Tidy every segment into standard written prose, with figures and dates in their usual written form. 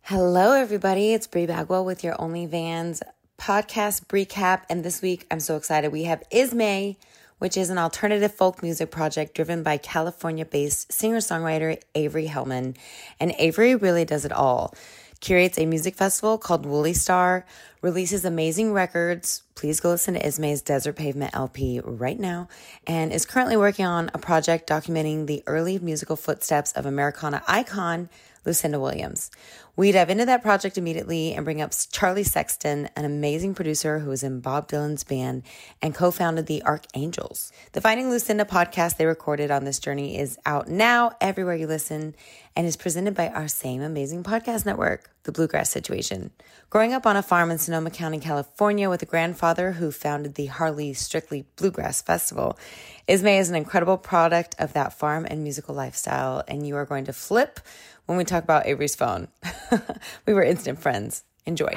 Hello, everybody. It's Brie Bagwell with your OnlyVans podcast recap. And this week, I'm so excited. We have Ismay, which is an alternative folk music project driven by California-based singer-songwriter Avery Hellman. And Avery really does it all. Curates a music festival called Woolly Star, releases amazing records. Please go listen to Ismay's Desert Pavement LP right now, and is currently working on a project documenting the early musical footsteps of Americana icon Lucinda Williams. We dive into that project immediately and bring up Charlie Sexton, an amazing producer who was in Bob Dylan's band and co-founded the Archangels. The Finding Lucinda podcast they recorded on this journey is out now everywhere you listen and is presented by our same amazing podcast network, The Bluegrass Situation. Growing up on a farm in Sonoma County, California with a grandfather who founded the Harley Strictly Bluegrass Festival, Ismay is an incredible product of that farm and musical lifestyle, and you are going to flip when we talk about Avery's phone. We were instant friends. Enjoy.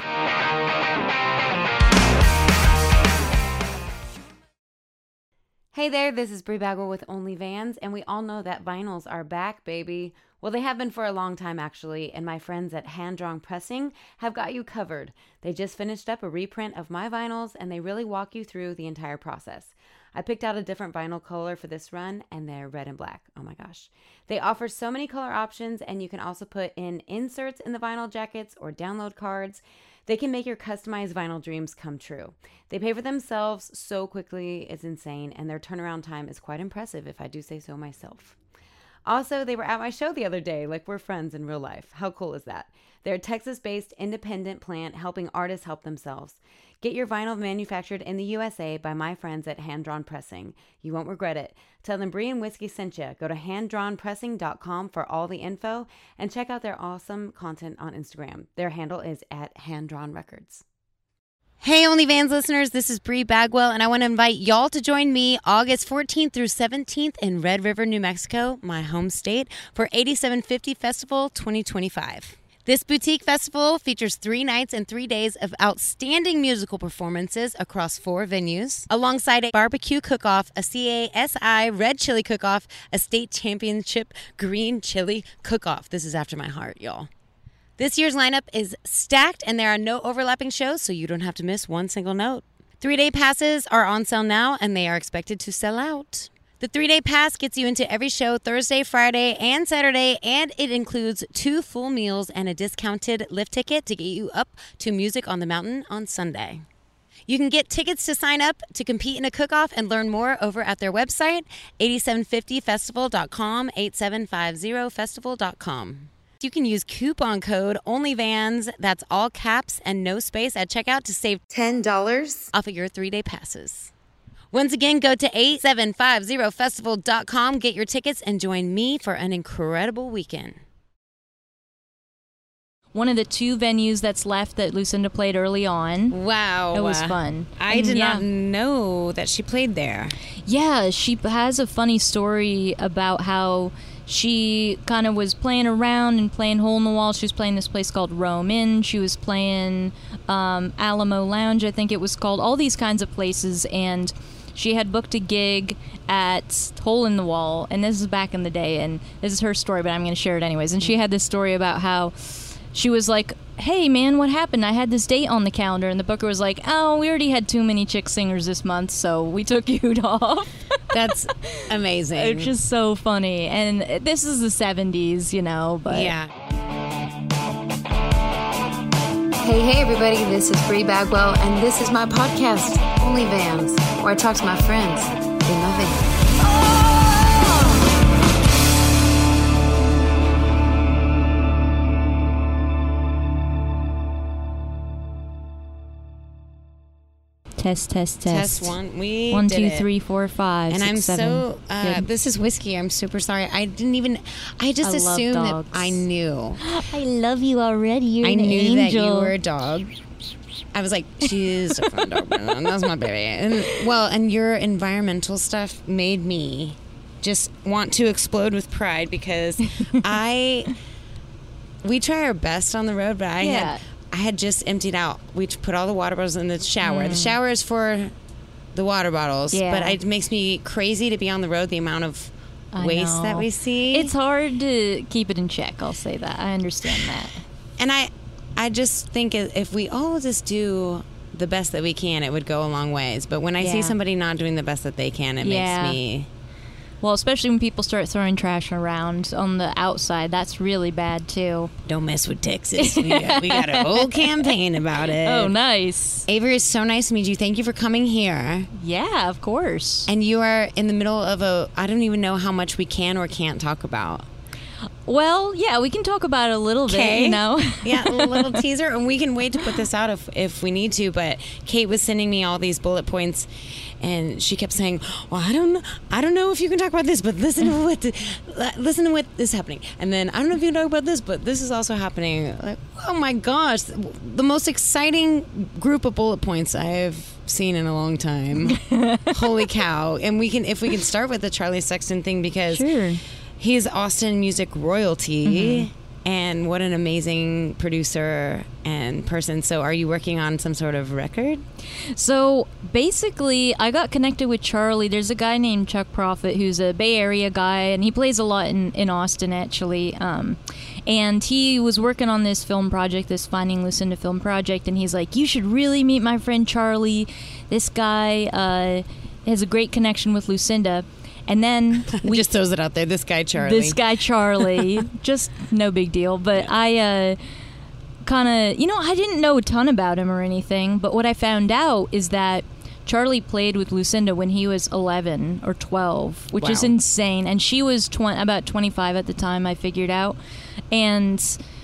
Hey there, this is Brie Bagwell with OnlyVans, and we all know that vinyls are back, baby. Well, they have been for a long time, actually, and my friends at Hand Drawn Pressing have got you covered. They just finished up a reprint of my vinyls, and they really walk you through the entire process. I picked out a different vinyl color for this run, and they're red and black. Oh my gosh. They offer so many color options, and you can also put in inserts in the vinyl jackets or download cards. They can make your customized vinyl dreams come true. They pay for themselves so quickly, it's insane, and their turnaround time is quite impressive, if I do say so myself. Also, they were at my show the other day, like we're friends in real life. How cool is that? They're a Texas-based independent plant helping artists help themselves. Get your vinyl manufactured in the USA by my friends at Hand Drawn Pressing. You won't regret it. Tell them Brie and Whiskey sent you. Go to handdrawnpressing.com for all the info and check out their awesome content on Instagram. Their handle is at handdrawnrecords. Hey, OnlyVans listeners, this is Brie Bagwell, and I want to invite y'all to join me August 14th through 17th in Red River, New Mexico, my home state, for 8750 Festival 2025. This boutique festival features 3 nights and 3 days of outstanding musical performances across 4 venues, alongside a barbecue cook-off, a CASI Red Chili Cook-Off, a state championship green chili cook-off. This is after my heart, y'all. This year's lineup is stacked, and there are no overlapping shows, so you don't have to miss one single note. 3-day passes are on sale now, and they are expected to sell out. The 3-day pass gets you into every show Thursday, Friday, and Saturday, and it includes 2 full meals and a discounted lift ticket to get you up to Music on the Mountain on Sunday. You can get tickets to sign up to compete in a cook-off and learn more over at their website, 8750festival.com, 8750festival.com. You can use coupon code OnlyVans, that's all caps and no space at checkout to save $10 off of your 3-day passes. Once again, go to 8750festival.com, get your tickets, and join me for an incredible weekend. One of the 2 venues that's left that Lucinda played early on. Wow. It was fun. I did not know that she played there. Yeah, she has a funny story about how she kind of was playing around and playing hole in the wall. She was playing this place called Rome Inn. She was playing Alamo Lounge, I think it was called. All these kinds of places, and she had booked a gig at Hole in the Wall, and this is back in the day, and this is her story, but I'm going to share it anyways. And she had this story about how she was like, hey, man, what happened? I had this date on the calendar, and the booker was like, oh, we already had too many chick singers this month, so we took you off. That's amazing. It's just so funny. And this is the 70s, you know, but... Yeah. Hey, everybody, this is Brie Bagwell, and this is my podcast, OnlyVans, where I talk to my friends in my van. Test. Test 1. We 1, did 2, it. 3, 4, 5, and 6, I'm 7. so, this is Whiskey. I'm super sorry. I just assumed that I knew. I love you already. You're an knew angel. That you were a dog. I was like, she's a fun dog. That's my baby. And your environmental stuff made me just want to explode with pride because we try our best on the road, but I had just emptied out. We put all the water bottles in the shower. The shower is for the water bottles, but it makes me crazy to be on the road, the amount of waste that we see. It's hard to keep it in check, I'll say that. I understand that. And I just think if we all just do the best that we can, it would go a long ways. But when I see somebody not doing the best that they can, it makes me... Well, especially when people start throwing trash around on the outside. That's really bad, too. Don't mess with Texas. We got a whole campaign about it. Oh, nice. Avery, it's so nice to meet you. Thank you for coming here. Yeah, of course. And you are in the middle of I don't even know how much we can or can't talk about. Well, yeah, we can talk about it a little bit, you know. Yeah, a little teaser, and we can wait to put this out if we need to. But Kate was sending me all these bullet points, and she kept saying, "Well, I don't know if you can talk about this, but listen to what is happening." And then I don't know if you can talk about this, but this is also happening. Like, oh my gosh, the most exciting group of bullet points I've seen in a long time. Holy cow! And if we can start with the Charlie Sexton thing because. Sure. He's Austin music royalty, and what an amazing producer and person. So are you working on some sort of record? So basically, I got connected with Charlie. There's a guy named Chuck Prophet who's a Bay Area guy, and he plays a lot in Austin, actually. And he was working on this film project, this Finding Lucinda film project, and he's like, you should really meet my friend Charlie. This guy has a great connection with Lucinda. And then we just throws it out there. This guy Charlie, just no big deal. But I kind of, I didn't know a ton about him or anything. But what I found out is that Charlie played with Lucinda when he was 11 or 12, which is insane. And she was about 25 at the time, I figured out. And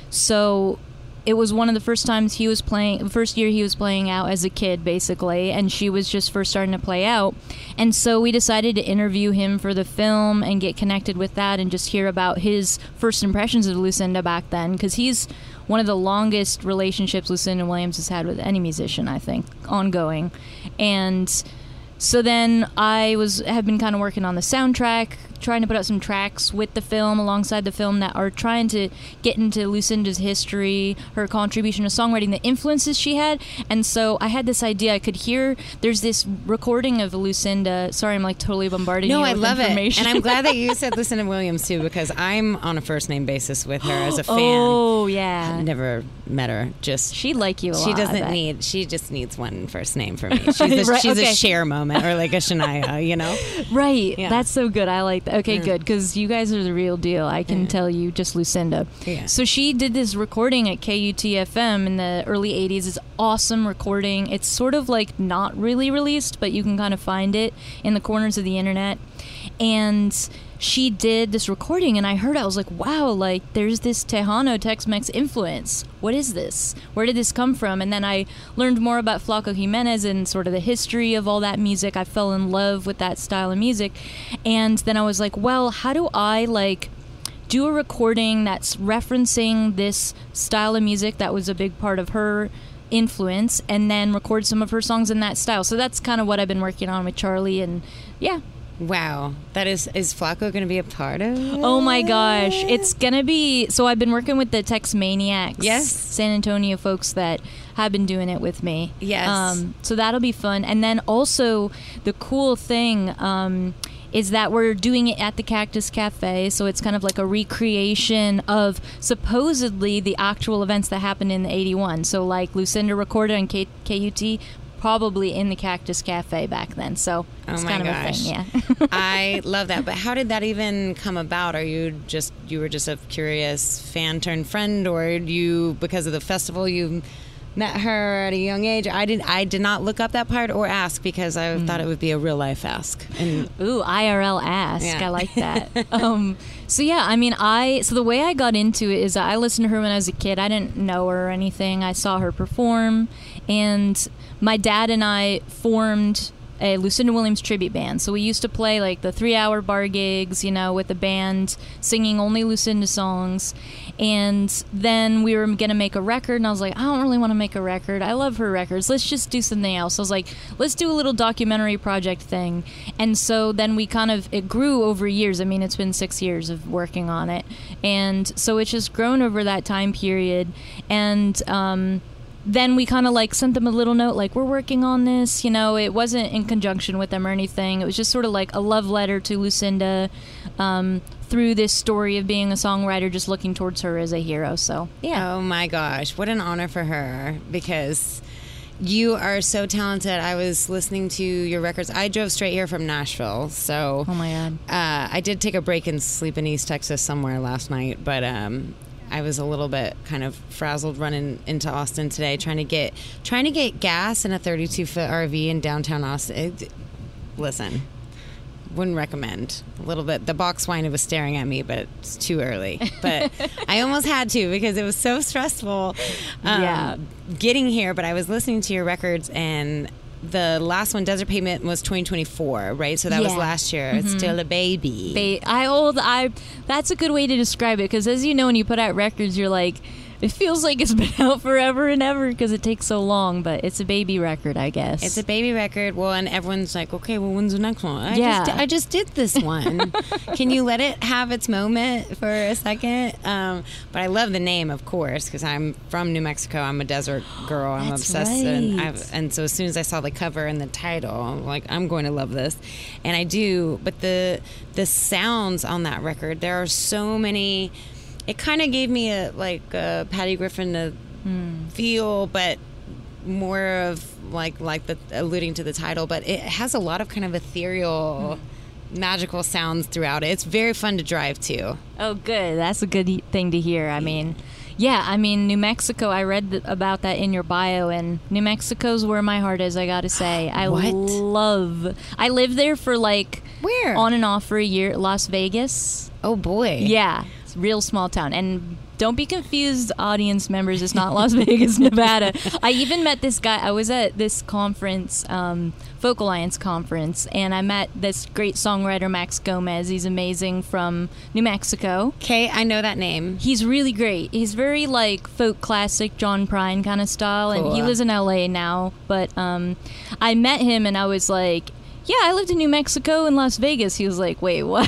so it was one of the first times first year he was playing out as a kid, basically, and she was just first starting to play out. And so we decided to interview him for the film and get connected with that and just hear about his first impressions of Lucinda back then, because he's one of the longest relationships Lucinda Williams has had with any musician, I think, ongoing. And so then I had been kind of working on the soundtrack, trying to put out some tracks with the film, alongside the film, that are trying to get into Lucinda's history, her contribution to songwriting, the influences she had. And so I had this idea. I could hear there's this recording of Lucinda. Sorry, I'm like totally bombarding you with information. No, I love it. And I'm glad that you said Lucinda Williams too, because I'm on a first name basis with her as a fan. Oh, yeah. I've never met her. She'd like you a lot. She just needs one first name for me. She's a Cher moment, or like a Shania, Right. Yeah. That's so good. I like that. Okay, good, because you guys are the real deal. I can tell you just Lucinda. Yeah. So she did this recording at KUTFM in the early 80s. It's awesome recording. It's sort of like not really released, but you can kind of find it in the corners of the internet. And she did this recording, and I heard it. I was like, wow, like there's this Tejano Tex-Mex influence. What is this? Where did this come from? And then I learned more about Flaco Jimenez and sort of the history of all that music. I fell in love with that style of music. And then I was like, well, how do I do a recording that's referencing this style of music that was a big part of her influence, and then record some of her songs in that style? So that's kind of what I've been working on with Charlie, and yeah. Wow. That is Flaco going to be a part of it? Oh my gosh. It's going to be, so I've been working with the Tex Maniacs. Yes. San Antonio folks that have been doing it with me. Yes. So that'll be fun. And then also the cool thing is that we're doing it at the Cactus Cafe, so it's kind of like a recreation of supposedly the actual events that happened in the 81. So like Lucinda recorded on KUT, probably in the Cactus Cafe back then. So it's kind of a thing, yeah. I love that. But how did that even come about? You were just a curious fan turned friend, or because of the festival you met her at a young age? I did not look up that part or ask, because I thought it would be a real life ask. And ooh, IRL ask. Yeah. I like that. So yeah, I mean, so the way I got into it is I listened to her when I was a kid. I didn't know her or anything. I saw her perform, and my dad and I formed a Lucinda Williams tribute band. So we used to play like the 3-hour bar gigs, with the band singing only Lucinda songs. And then we were going to make a record, and I was like, I don't really want to make a record. I love her records. Let's just do something else. I was like, let's do a little documentary project thing. And so then it grew over years. I mean, it's been 6 years of working on it. And so it's just grown over that time period. And then we kind of like sent them a little note like, we're working on this. It wasn't in conjunction with them or anything. It was just sort of like a love letter to Lucinda through this story of being a songwriter, just looking towards her as a hero. So yeah. Oh my gosh, what an honor for her, because you are so talented. I was listening to your records. I drove straight here from Nashville, so Oh my God. I did take a break and sleep in East Texas somewhere last night, but I was a little bit kind of frazzled running into Austin today, trying to get gas in a 32-foot RV in downtown Austin. Listen, wouldn't recommend. A little bit. The box wine was staring at me, but it's too early. But I almost had to because it was so stressful getting here. But I was listening to your records, and the last one, Desert Pavement, was 2024, right? So that was last year. It's still a baby. That's a good way to describe it, because as you know, when you put out records, you're like, it feels like it's been out forever and ever because it takes so long, but it's a baby record, I guess. It's a baby record. Well, and everyone's like, okay, well, when's the next one? I just did this one. Can you let it have its moment for a second? But I love the name, of course, because I'm from New Mexico. I'm a desert girl. I'm obsessed. Right. And so as soon as I saw the cover and the title, I'm like, I'm going to love this. And I do. But the sounds on that record, there are so many. It kind of gave me a Patty Griffin feel, but more of like the alluding to the title. But it has a lot of kind of ethereal, magical sounds throughout it. It's very fun to drive to. Oh, good. That's a good thing to hear. I mean, New Mexico, I read about that in your bio, and New Mexico's where my heart is, I gotta say. I lived there for Where? On and off for a year, Las Vegas. Oh, boy. Yeah. Real small town. And don't be confused, audience members, it's not Las Vegas, Nevada. I even met this guy. I was at this conference, Folk Alliance conference, and I met this great songwriter, Max Gomez. He's amazing, from New Mexico. Okay, I know that name. He's really great. He's very folk classic John Prine kind of style, Cool. and he lives in LA now. But I met him and I was like, yeah, I lived in New Mexico and Las Vegas. He was like, wait, what?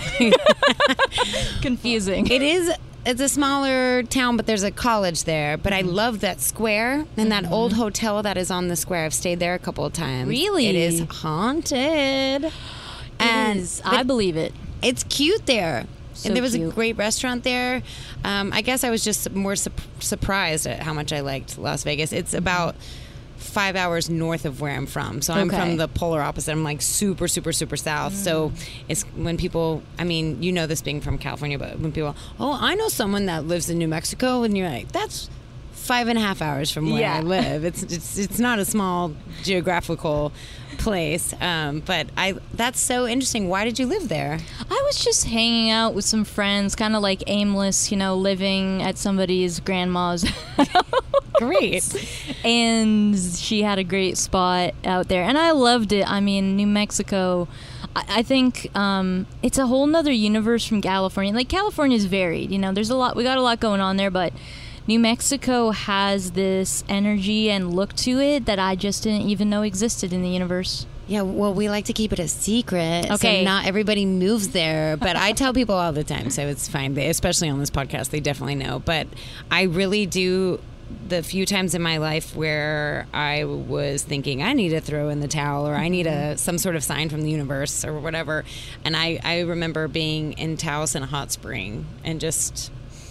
Confusing. It's a smaller town, but there's a college there. But I love that square and that old hotel that is on the square. I've stayed there a couple of times. Really? It is haunted. I believe it. It's cute there. So and there was cute. a great restaurant there. I guess I was just more surprised at how much I liked Las Vegas. It's about 5 hours north of where I'm from. So I'm from the polar opposite. I'm like super, super, super south. So it's when people, I mean, you know this being from California, but when people, oh, I know someone that lives in New Mexico, and you're like, that's 5.5 hours from where I live. It's not a small geographical place. But that's so interesting. Why did you live there? I was just hanging out with some friends, kind of like aimless, living at somebody's grandma's house. Great. And she had a great spot out there, and I loved it. I mean, New Mexico, I think it's a whole nother universe from California. California's varied, there's we got a lot going on there, but New Mexico has this energy and look to it that I just didn't even know existed in the universe. Yeah, well, we like to keep it a secret. Okay. So not everybody moves there. But I tell people all the time, so it's fine. Especially on this podcast, they definitely know. But I really do. The few times in my life where I was thinking I need to throw in the towel, or I need some sort of sign from the universe or whatever. And I remember being in Taos in a hot spring and just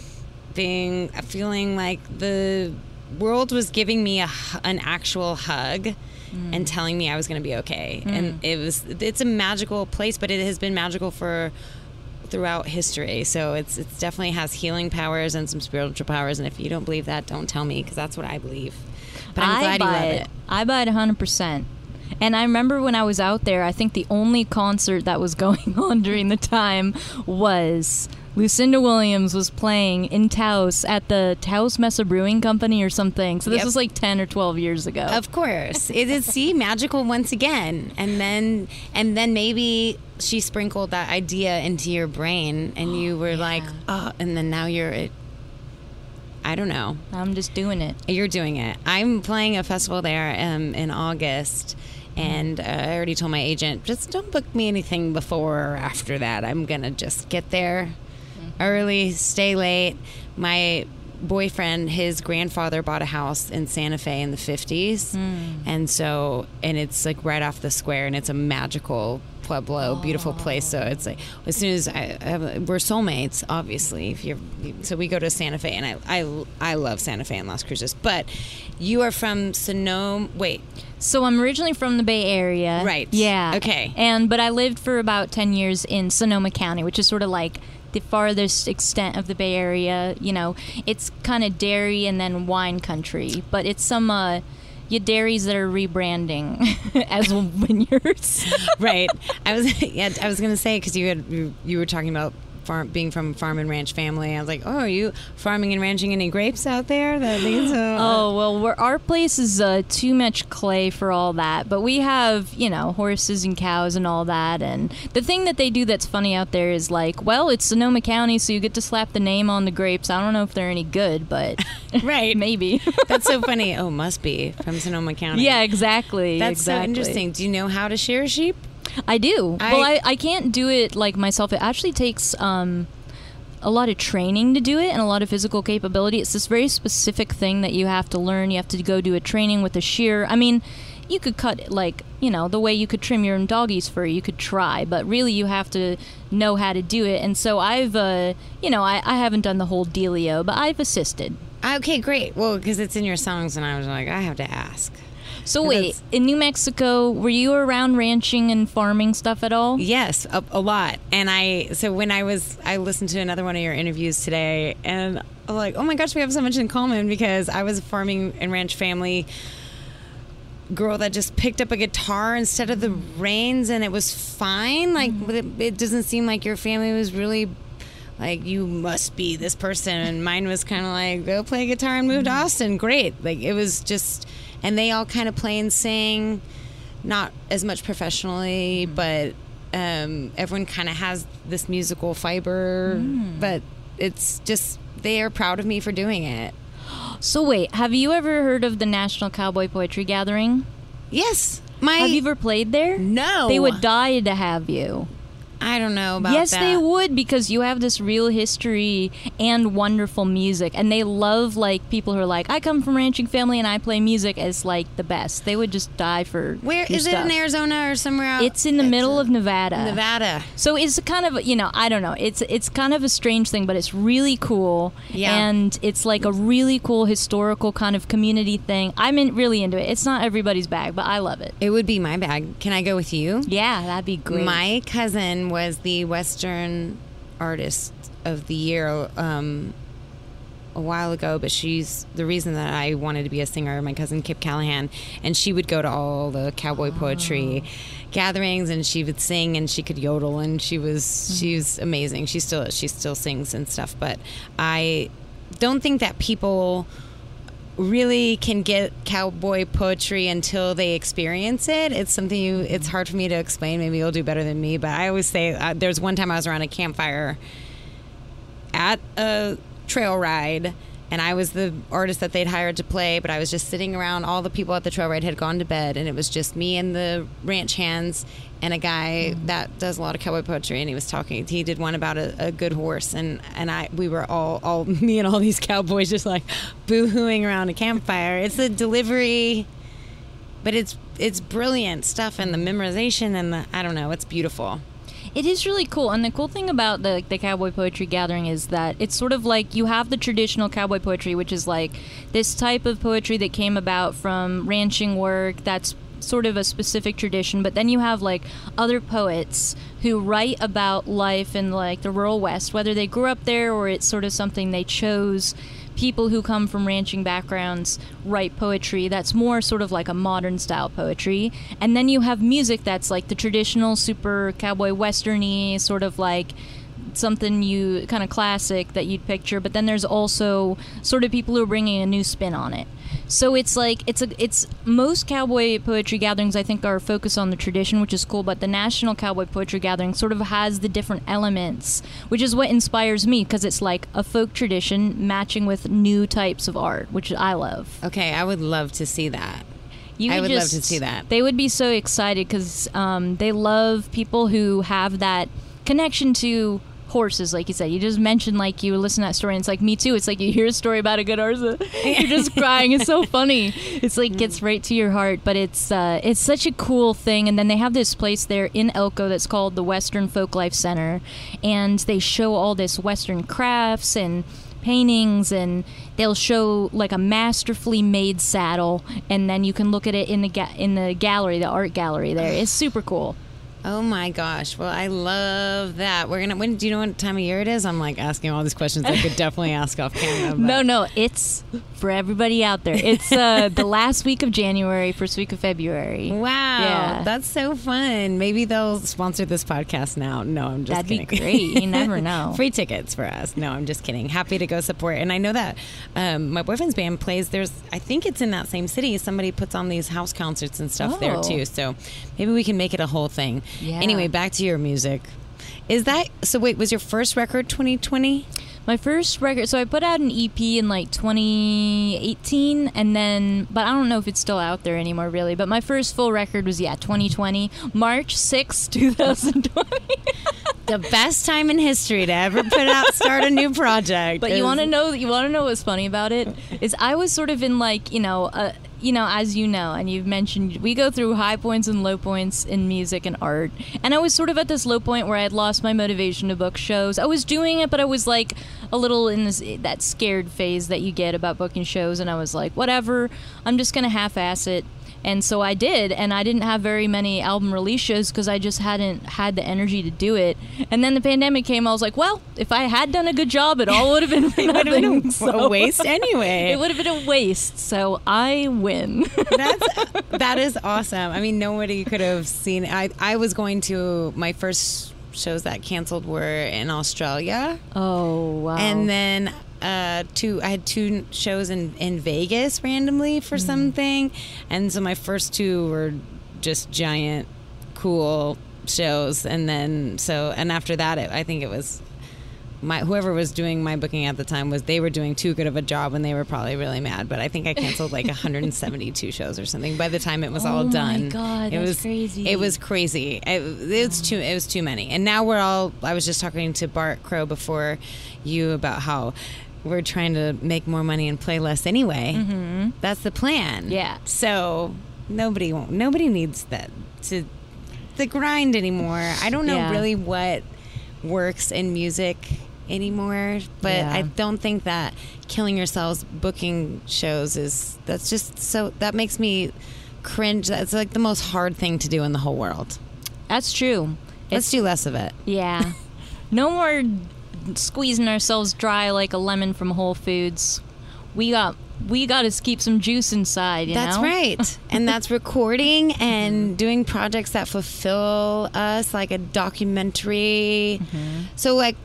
feeling like the world was giving me an actual hug and telling me I was going to be okay. And it's a magical place, but it has been magical throughout history. So it's definitely has healing powers and some spiritual powers. And if you don't believe that, don't tell me, because that's what I believe. But I'm glad you love it. I buy it 100%. And I remember when I was out there, I think the only concert that was going on during the time was Lucinda Williams was playing in Taos at the Taos Mesa Brewing Company or something. So this was 10 or 12 years ago. Of course. It is, magical once again. And then maybe she sprinkled that idea into your brain and you were like, oh, and then now I don't know. I'm just doing it. You're doing it. I'm playing a festival there in August. And I already told my agent, just don't book me anything before or after that. I'm going to just get there early, stay late. My boyfriend, his grandfather bought a house in Santa Fe in the 50s. And it's like right off the square, and it's a magical Pueblo, beautiful place. So it's like, as soon as we're soulmates, obviously. So we go to Santa Fe, and I love Santa Fe and Las Cruces. But you are from Sonoma. Wait. So I'm originally from the Bay Area. Right. Yeah. Okay. But I lived for about 10 years in Sonoma County, which is sort of like the farthest extent of the Bay Area. You know, it's kind of dairy and then wine country, but it's some dairies that are rebranding as vineyards. Right. I was going to say, because you were talking about being from farm and ranch family. I was like, oh, are you farming and ranching any grapes out there? Oh, well, our place is too much clay for all that, but we have, horses and cows and all that. And the thing that they do that's funny out there is like, well, it's Sonoma County, so you get to slap the name on the grapes. I don't know if they're any good, but right, maybe. That's so funny. Oh, must be from Sonoma County. Yeah, exactly. That's so interesting. Do you know how to shear sheep? I do. I can't do it like myself. It actually takes a lot of training to do it and a lot of physical capability. It's this very specific thing that you have to learn. You have to go do a training with a shear. I mean, you could cut the way you could trim your own doggy's fur. You could try, but really you have to know how to do it. And so I've, I haven't done the whole dealio, but I've assisted. Okay, great. Well, because it's in your songs, and I was like, I have to ask. So wait, in New Mexico, were you around ranching and farming stuff at all? Yes, a lot. And I listened to another one of your interviews today, and I'm like, oh my gosh, we have so much in common, because I was a farming and ranch family girl that just picked up a guitar instead of the reins, and it was fine. Like, it doesn't seem like your family was really like, you must be this person, and mine was kind of like, go play guitar and move to Austin. Great. Like, it was just... And they all kind of play and sing, not as much professionally, but everyone kind of has this musical fiber. But it's just, they are proud of me for doing it. So wait, have you ever heard of the National Cowboy Poetry Gathering? Yes. Have you ever played there? No. They would die to have you. I don't know about that. Yes, they would, because you have this real history and wonderful music, and they love like people who are like, I come from a ranching family and I play music as like the best. They would just die for Where is stuff. it, in Arizona or somewhere else? It's in the middle of Nevada. Nevada. So it's kind of, I don't know. It's kind of a strange thing, but it's really cool. Yeah. And it's like a really cool historical kind of community thing. I'm really into it. It's not everybody's bag, but I love it. It would be my bag. Can I go with you? Yeah, that'd be great. My cousin was the Western Artist of the Year a while ago, but she's the reason that I wanted to be a singer. My cousin Kip Callahan, and she would go to all the cowboy poetry gatherings, and she would sing, and she could yodel, and she's amazing. She still sings and stuff, but I don't think that people really can get cowboy poetry until they experience it. It's something it's hard for me to explain. Maybe you'll do better than me, but I always say there's one time I was around a campfire at a trail ride, and I was the artist that they'd hired to play, but I was just sitting around. All the people at the trail ride had gone to bed, and it was just me and the ranch hands and a guy that does a lot of cowboy poetry, and he was talking. He did one about a good horse, and we were all me and all these cowboys just like boo-hooing around a campfire. It's the delivery, but it's brilliant stuff, and the memorization, and I don't know, it's beautiful. It is really cool, and the cool thing about the Cowboy Poetry Gathering is that it's sort of like you have the traditional cowboy poetry, which is like this type of poetry that came about from ranching work. That's sort of a specific tradition, but then you have like other poets who write about life in like the rural West, whether they grew up there or it's sort of something they chose. People who come from ranching backgrounds write poetry that's more sort of like a modern style poetry. And then you have music that's like the traditional super cowboy western-y, sort of like something you kind of classic that you'd picture, but then there's also sort of people who are bringing a new spin on it. So it's like it's most cowboy poetry gatherings I think are focused on the tradition, which is cool, but the National Cowboy Poetry Gathering sort of has the different elements, which is what inspires me, because it's like a folk tradition matching with new types of art, which I love. Okay, I would love to see that. I would love to see that. They would be so excited because they love people who have that connection to horses, like you said. You just mentioned, like, you listen to that story, and it's like, me too. It's like you hear a story about a good horse, you're just crying. It's so funny. It's like gets right to your heart. But it's such a cool thing. And then they have this place there in Elko that's called the Western Folklife Center, and they show all this Western crafts and paintings, and they'll show like a masterfully made saddle, and then you can look at it in the gallery, the art gallery there. It's super cool. Oh my gosh. Well, I love that. When do you know what time of year it is? I'm like asking all these questions I could definitely ask off camera. No, it's for everybody out there. It's the last week of January, first week of February. Wow. Yeah. That's so fun. Maybe they'll sponsor this podcast now. No, I'm just kidding. That'd be great. You never know. Free tickets for us. No, I'm just kidding. Happy to go support. And I know that my boyfriend's band plays. I think it's in that same city. Somebody puts on these house concerts and stuff there too. So maybe we can make it a whole thing. Yeah. Anyway, back to your music. Was your first record 2020? My first record, so I put out an EP in like 2018, but I don't know if it's still out there anymore really, but my first full record was 2020, March 6th, 2020. The best time in history to ever start a new project. But you want to know what's funny about it is I was sort of in like, as you know, and you've mentioned, we go through high points and low points in music and art. And I was sort of at this low point where I had lost my motivation to book shows. I was doing it, but I was like a little in that scared phase that you get about booking shows. And I was like, whatever, I'm just going to half-ass it. And so I did, and I didn't have very many album release shows because I just hadn't had the energy to do it. And then the pandemic came. I was like, well, if I had done a good job, it all would have been for nothing. A waste anyway. It would have been a waste. So I win. That is awesome. I mean, nobody could have seen it. I was going to my first shows that canceled were in Australia. Oh, wow. And then I had two shows in Vegas randomly for something, and so my first two were just giant cool shows, and after that I think it was whoever was doing my booking at the time they were doing too good of a job, and they were probably really mad, but I think I canceled like 172 shows or something by the time it was all done. Oh my God, that's crazy. It was crazy. It was too many. And now I was just talking to Bart Crow before you about how we're trying to make more money and play less anyway. Mm-hmm. That's the plan. Yeah. So nobody needs the grind anymore. I don't know really what works in music anymore, but I don't think that killing yourselves booking shows that's just so, that makes me cringe. That's like the most hard thing to do in the whole world. That's true. Let's do less of it. Yeah. No more squeezing ourselves dry like a lemon from Whole Foods. We got to keep some juice inside, That's right. And that's recording and doing projects that fulfill us, like a documentary. Mm-hmm. So like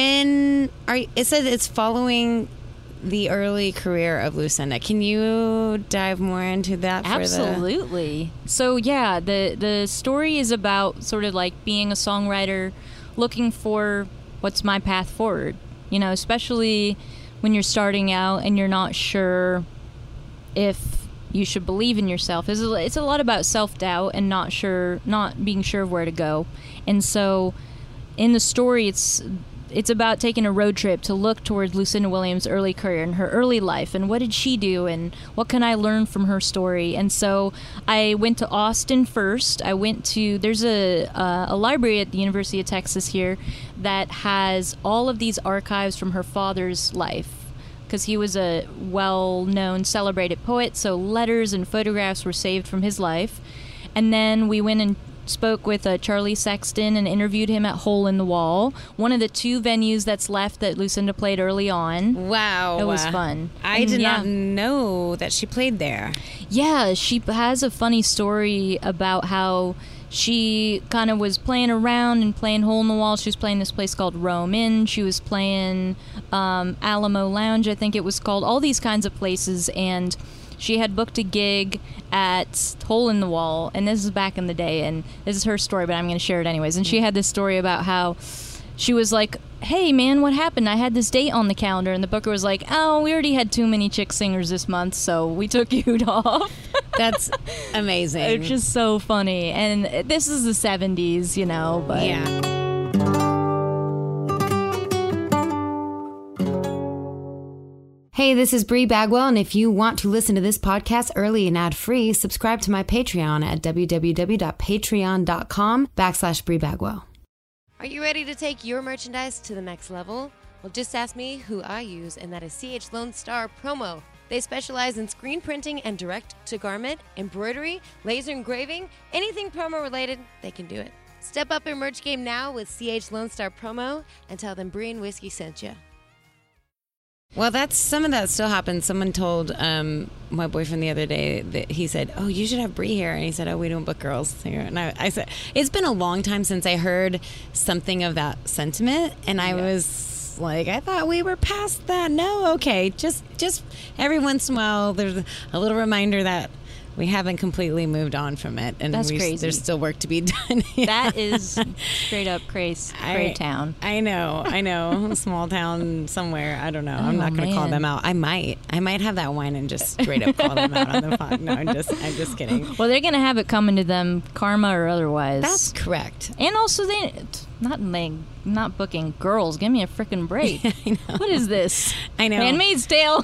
it says it's following the early career of Lucinda. Can you dive more into that? Absolutely. So yeah, the story is about sort of like being a songwriter, looking for what's my path forward, especially when you're starting out and you're not sure if you should believe in yourself. It's a lot about self-doubt and not being sure of where to go. And so in the story, it's about taking a road trip to look towards Lucinda Williams' early career and her early life, and what did she do, and what can I learn from her story. And so I went to Austin first. There's a library at the University of Texas here that has all of these archives from her father's life, because he was a well-known, celebrated poet, so letters and photographs were saved from his life. And then we went and spoke with Charlie Sexton and interviewed him at Hole in the Wall, one of the two venues that's left that Lucinda played early on. Wow. It was fun. I did not know that she played there. Yeah, she has a funny story about how she kind of was playing around and playing Hole in the Wall. She was playing this place called Rome Inn. She was playing Alamo Lounge, I think it was called, all these kinds of places, and she had booked a gig at Hole in the Wall, and this is back in the day, and this is her story, but I'm going to share it anyways. And she had this story about how she was like, hey, man, what happened? I had this date on the calendar, and the booker was like, oh, we already had too many chick singers this month, so we took you off. That's amazing. It's just so funny. And this is the 70s, but... Yeah. Hey, this is Bree Bagwell, and if you want to listen to this podcast early and ad-free, subscribe to my Patreon at www.patreon.com/Bree Bagwell. Are you ready to take your merchandise to the next level? Well, just ask me who I use, and that is CH Lone Star Promo. They specialize in screen printing and direct-to-garment, embroidery, laser engraving, anything promo related, they can do it. Step up your merch game now with CH Lone Star Promo and tell them Bree and Whiskey sent you. Well, some of that still happens. Someone told my boyfriend the other day that he said, "Oh, you should have Bree here," and he said, "Oh, we don't book girls here." And I said, "It's been a long time since I heard something of that sentiment," and I was like, "I thought we were past that." No, okay, just every once in a while, there's a little reminder that we haven't completely moved on from it, and That's crazy. There's still work to be done. That is straight up cray town. I know, small town somewhere. I don't know. I'm not going to call them out. I might have that wine and just straight up call them out on the pod. No, I'm just kidding. Well, they're going to have it coming to them, karma or otherwise. That's correct. And also, not booking girls. Give me a freaking break. I know. What is this? I know. Handmaid's Tale.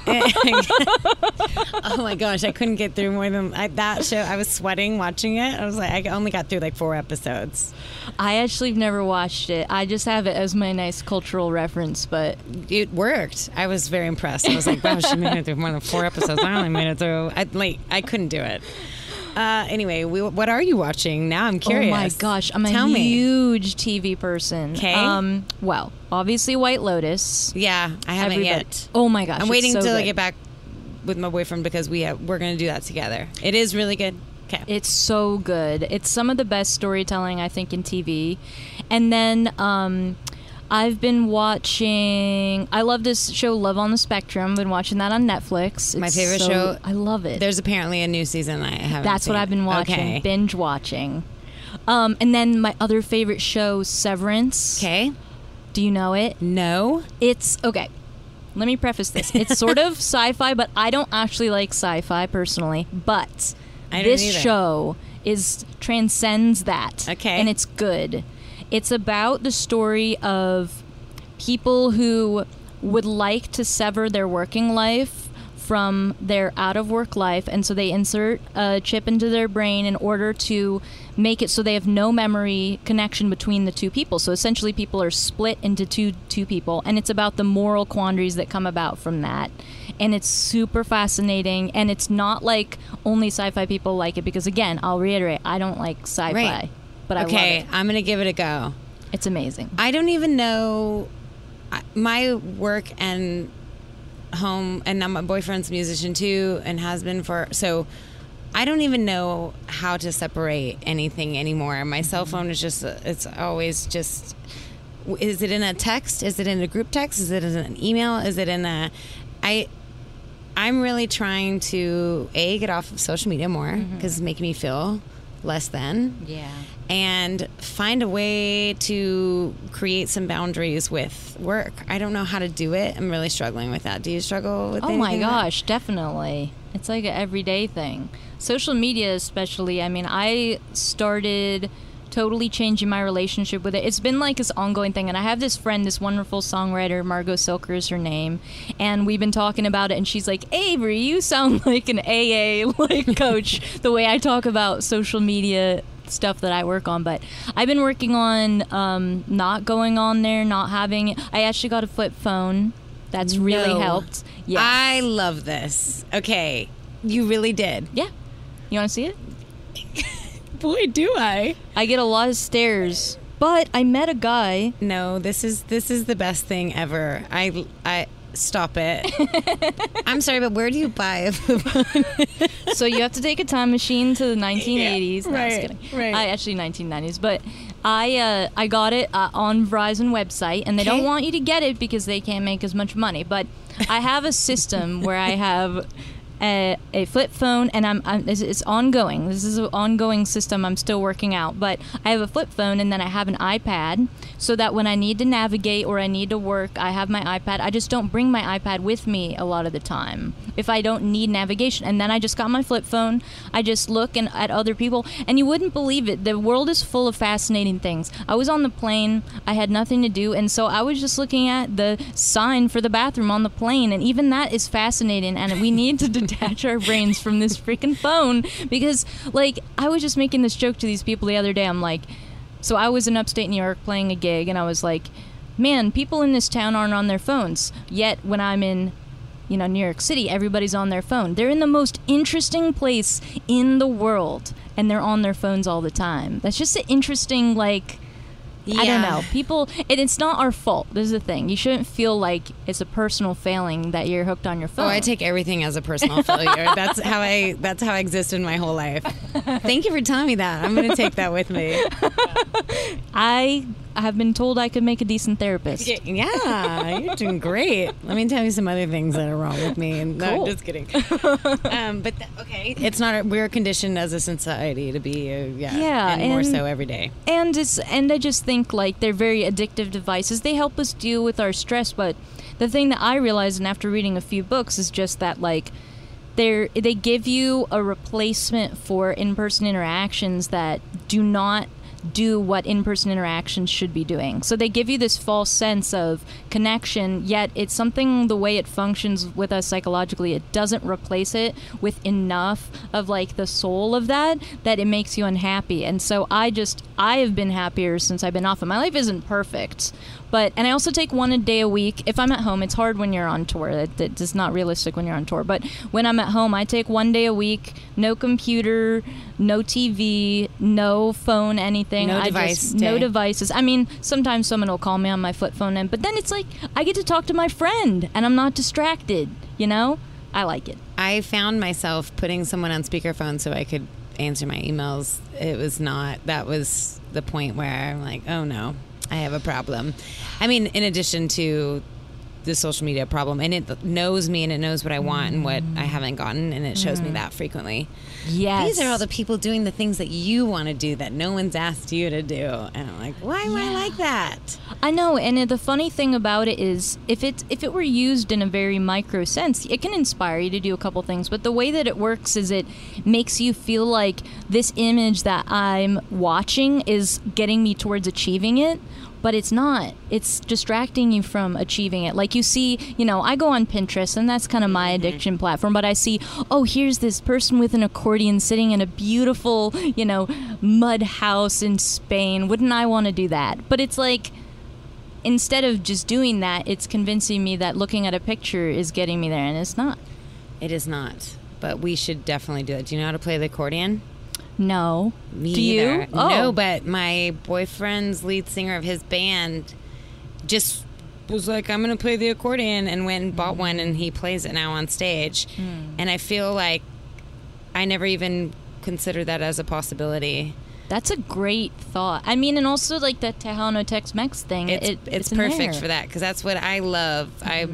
Oh my gosh, I couldn't get through more than that show. I was sweating watching it. I was like, I only got through like 4 episodes. I actually have never watched it. I just have it as my nice cultural reference, but it worked. I was very impressed. I was like, wow, she made it through more than 4 episodes. I only made it through. I couldn't do it. Anyway, what are you watching? Now I'm curious. Oh my gosh, I'm a huge TV person. Okay. Well, obviously White Lotus. Yeah, I haven't yet. Oh my gosh, I'm waiting so till good. I get back with my boyfriend because we're going to do that together. It is really good. Okay. It's so good. It's some of the best storytelling, I think, in TV. And then I've been watching... I love this show, Love on the Spectrum. I've been watching that on Netflix. My favorite show. I love it. There's apparently a new season I haven't That's seen. what I've been watching. Okay. Binge watching. And then my other favorite show, Severance. Okay. Do you know it? No. It's... Okay. Let me preface this. It's sort of sci-fi, but I don't actually like sci-fi personally. But this show transcends that. Okay. And it's good. It's about the story of people who would like to sever their working life from their out-of-work life, and so they insert a chip into their brain in order to make it so they have no memory connection between the two people. So essentially people are split into two people, and it's about the moral quandaries that come about from that. And it's super fascinating, and it's not like only sci-fi people like it, because again, I'll reiterate, I don't like sci-fi. Right. But I love Okay, it. I'm going to give it a go. It's amazing. I don't even know my work and home, and now my boyfriend's a musician too and has been so I don't even know how to separate anything anymore. My cell phone is it's always just, is it in a text? Is it in a group text? Is it in an email? Is it in I'm really trying to get off of social media more because it's making me feel less than. Yeah. And find a way to create some boundaries with work. I don't know how to do it. I'm really struggling with that. Do you struggle with anything? Oh my gosh, definitely. It's like an everyday thing. Social media especially, I mean, I started totally changing my relationship with it. It's been like this ongoing thing, and I have this friend, this wonderful songwriter, Margot Silker is her name, and we've been talking about it, and she's like, Avery, you sound like an AA coach the way I talk about social media stuff that I work on. But I've been working on not going on there, not having it. I actually got a flip phone. That's really helped. Yes. I love this. Okay, you really did. Yeah. You want to see it? Boy, do I. I get a lot of stares. But I met a guy. No, this is the best thing ever. I stop it. I'm sorry, but where do you buy a flip phone? So you have to take a time machine to the 1980s. Yeah, no, right, I was kidding. right. Actually 1990s. But I got it on Verizon website, and they don't want you to get it because they can't make as much money. But I have a system where I have a flip phone, and it's ongoing. This is an ongoing system I'm still working out. But I have a flip phone, and then I have an iPad, so that when I need to navigate or I need to work, I have my iPad. I just don't bring my iPad with me a lot of the time if I don't need navigation. And then I just got my flip phone. I just look at other people, and you wouldn't believe it. The world is full of fascinating things. I was on the plane. I had nothing to do, and so I was just looking at the sign for the bathroom on the plane, and even that is fascinating, and we need to detach our brains from this freaking phone, because, like, I was just making this joke to these people the other day. I'm like, so I was in upstate New York playing a gig, and I was like, man, people in this town aren't on their phones, yet when I'm in New York City, everybody's on their phone. They're in the most interesting place in the world, and they're on their phones all the time. That's just an interesting, like, I don't know. People, and it's not our fault. This is the thing. You shouldn't feel like it's a personal failing that you're hooked on your phone. Oh, I take everything as a personal failure. That's how I exist in my whole life. Thank you for telling me that. I'm going to take that with me. I have been told I could make a decent therapist. Yeah, you're doing great. Let me tell you some other things that are wrong with me. No, just kidding. Okay, it's not. We're conditioned as a society to be, and more so every day. And I just think, like, they're very addictive devices. They help us deal with our stress, but the thing that I realized, and after reading a few books, is just that, like, they give you a replacement for in-person interactions that do not do what in-person interactions should be doing. So they give you this false sense of connection, yet it's something, the way it functions with us psychologically, it doesn't replace it with enough of, like, the soul of that it makes you unhappy. And so I have been happier since I've been off. And my life isn't perfect, and I also take one a day a week. If I'm at home, it's hard when you're on tour. It's not realistic when you're on tour. But when I'm at home, I take one day a week. No computer, no TV, no phone, anything. No devices. I mean, sometimes someone will call me on my flip phone, but then it's like I get to talk to my friend, and I'm not distracted. I like it. I found myself putting someone on speakerphone so I could answer my emails. That was the point where I'm like, oh no, I have a problem. I mean, in addition to the social media problem, and it knows me and it knows what I want and what I haven't gotten, and it shows me that frequently. Yes. These are all the people doing the things that you want to do that no one's asked you to do. And I'm like, why am I like that? I know, and the funny thing about it is, if it were used in a very micro sense, it can inspire you to do a couple things, but the way that it works is it makes you feel like this image that I'm watching is getting me towards achieving it. But it's not. It's distracting you from achieving it. Like, you see, I go on Pinterest, and that's kind of my addiction platform, but I see, oh, here's this person with an accordion sitting in a beautiful, mud house in Spain. Wouldn't I want to do that? But it's like, instead of just doing that, it's convincing me that looking at a picture is getting me there, and it's not. It is not. But we should definitely do it. Do you know how to play the accordion? No. Me Do either. you? Oh. No, but my boyfriend's lead singer of his band just was like, I'm going to play the accordion, and went and bought one, and he plays it now on stage. And I feel like I never even considered that as a possibility. That's a great thought. I mean, and also, like, the Tejano Tex-Mex thing. It's perfect for that, because that's what I love.